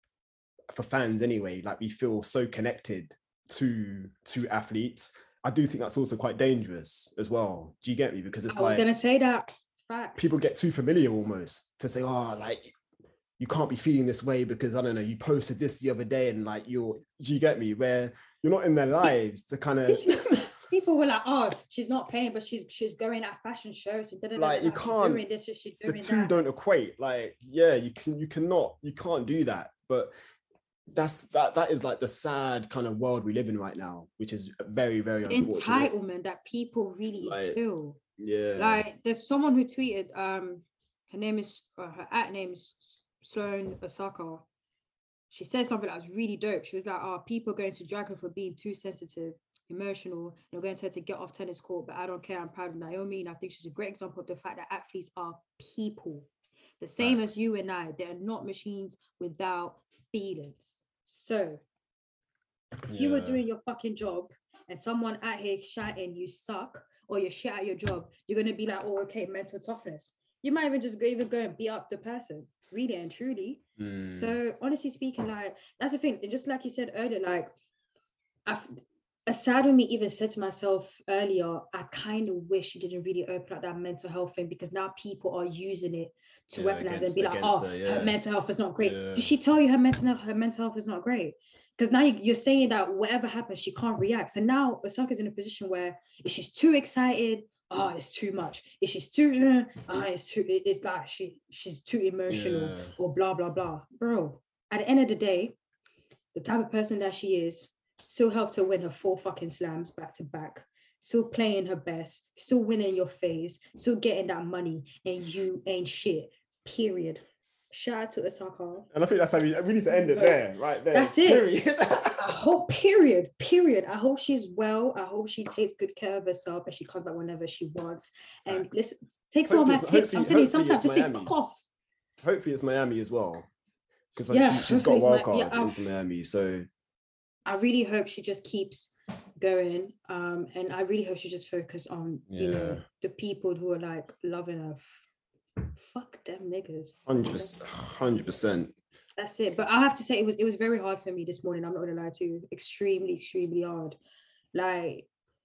for fans anyway, like, we feel so connected to to athletes, I do think that's also quite dangerous as well. Do you get me? Because it's I like, I was gonna say that. Facts. People get too familiar almost to say, oh, like, you can't be feeling this way because, I don't know, you posted this the other day, and, like, you're, do you get me? Where you're not in their lives to kind of. People were like, oh, she's not paying, but she's she's going at fashion shows. Like, you can't. Doing this, she's doing the two that. Don't equate. Like, yeah, you can you cannot you can't do that. But that's that that is like the sad kind of world we live in right now, which is very, very unfortunate. Entitlement that people really like, feel. Yeah. Like, there's someone who tweeted, um, her name is uh, her at name is Sloane Osaka. She said something that was really dope. She was like, oh, people are going to drag her for being too sensitive, emotional, and they're going to her to get off tennis court, but I don't care. I'm proud of Naomi, and I think she's a great example of the fact that athletes are people. The same Facts. As you and I. They're not machines without feelings. So if yeah. you were doing your fucking job and someone out here shouting you suck, or you're shit at your job, you're going to be like, oh, okay, mental toughness. You might even just go, even go and beat up the person, really and truly. Mm. So honestly speaking, like, that's the thing. And just like you said earlier, like, I've, aside from me even said to myself earlier, I kind of wish you didn't really open up that mental health thing, because now people are using it to yeah, weaponize against, and be like, oh, her, yeah. her mental health is not great. Yeah. Did she tell you her mental health, her mental health is not great? Because now you're saying that whatever happens, she can't react. So now Osaka's in a position where if she's too excited, oh, it's too much. If she's too, ah, uh, it's too, it's like she she's too emotional yeah. or blah, blah, blah. Bro, at the end of the day, the type of person that she is still helped her win her four fucking slams back to back, still playing her best, still winning your faves, still getting that money, and you ain't shit, period. Shout out to Osaka. And I think that's how we, we need to end it there, right there. That's it. Period. I hope, period, period. I hope she's well. I hope she takes good care of herself and she comes back whenever she wants. And Facts. listen, take some of my tips. I'm telling you, sometimes just say fuck off. Hopefully it's Miami as well. Because like Yeah, she, she's got a hopefully wild it's card Mi- yeah, into Miami. So I really hope she just keeps going. Um, and I really hope she just focus on, you know, Yeah. the people who are like loving her. Fuck them niggas. one hundred percent. That's it. But I have to say it was it was very hard for me this morning. I'm not gonna lie to you. Extremely, extremely hard. Like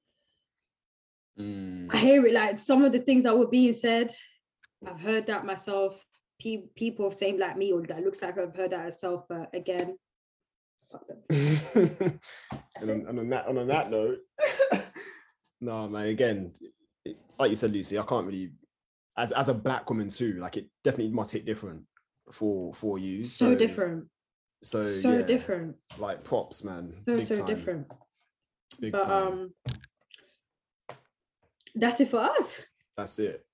Mm. I hear it, like some of the things that were being said, I've heard that myself. Pe- people saying like me, or that looks like I've heard that myself, but again, fuck them. and, on, and on that and on that note, no man, again, it, like you said, Lucy, I can't really, as as a black woman too, like it definitely must hit different for for you. So, So different. So So yeah, different. like props, man. So Big so time. different. Big But time. um that's it for us. That's it.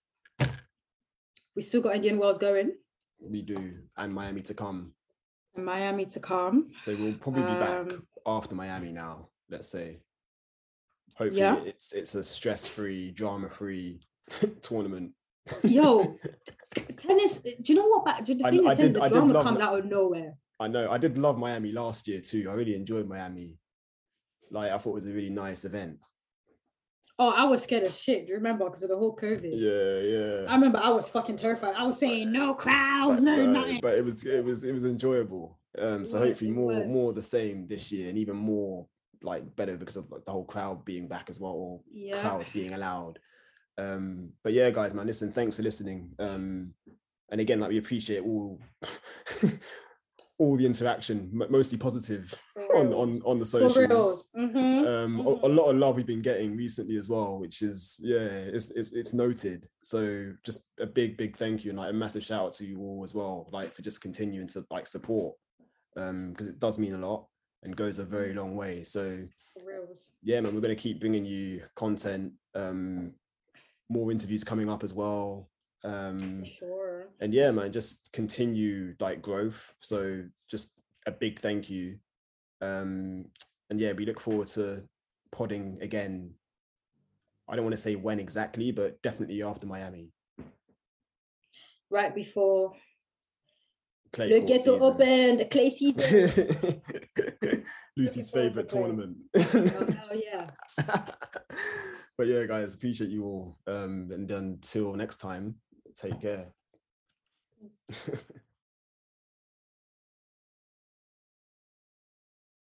We still got Indian Wells going We do, and Miami to come. and Miami to come. So we'll probably be back Um, after Miami now. Let's say. Hopefully, Yeah. it's it's a stress-free, drama-free tournament. Yo, t- tennis. Do you know what? But the I- thing I is, tennis, did- the I did drama love comes that- out of nowhere. I know. I did love Miami last year too. I really enjoyed Miami. Like I thought it was a really nice event. Oh, I was scared as shit. Do you remember? Because of the whole COVID. Yeah, yeah. I remember I was fucking terrified. I was saying no crowds, but, no but- nothing. but it was it was it was enjoyable. Um, It so was, hopefully it more was. more the same this year, and even more like better because of like, the whole crowd being back as well, or Yeah. crowds being allowed. Um, but yeah, guys, man, listen, thanks for listening. Um, and again, like we appreciate all all the interaction, m- mostly positive For on reals. on on the For socials. reals. Mhm, Um, a, mhm. a lot of love we've been getting recently as well, which is yeah, it's it's it's noted. So just a big big thank you and like a massive shout out to you all as well, like for just continuing to like support, um, because it does mean a lot and goes a very long way. So For reals. yeah, man, we're gonna keep bringing you content, um, more interviews coming up as well. Um, For sure. and yeah, man, just continue like growth. So just a big thank you. Um, and yeah, we look forward to podding again. I don't want to say when exactly, but definitely after Miami. Right before Clay the court ghetto season. open, the clay season. Lucy's forward favorite to Clay. tournament. Oh, hell yeah. But yeah, guys, appreciate you all. Um, and until next time, take care.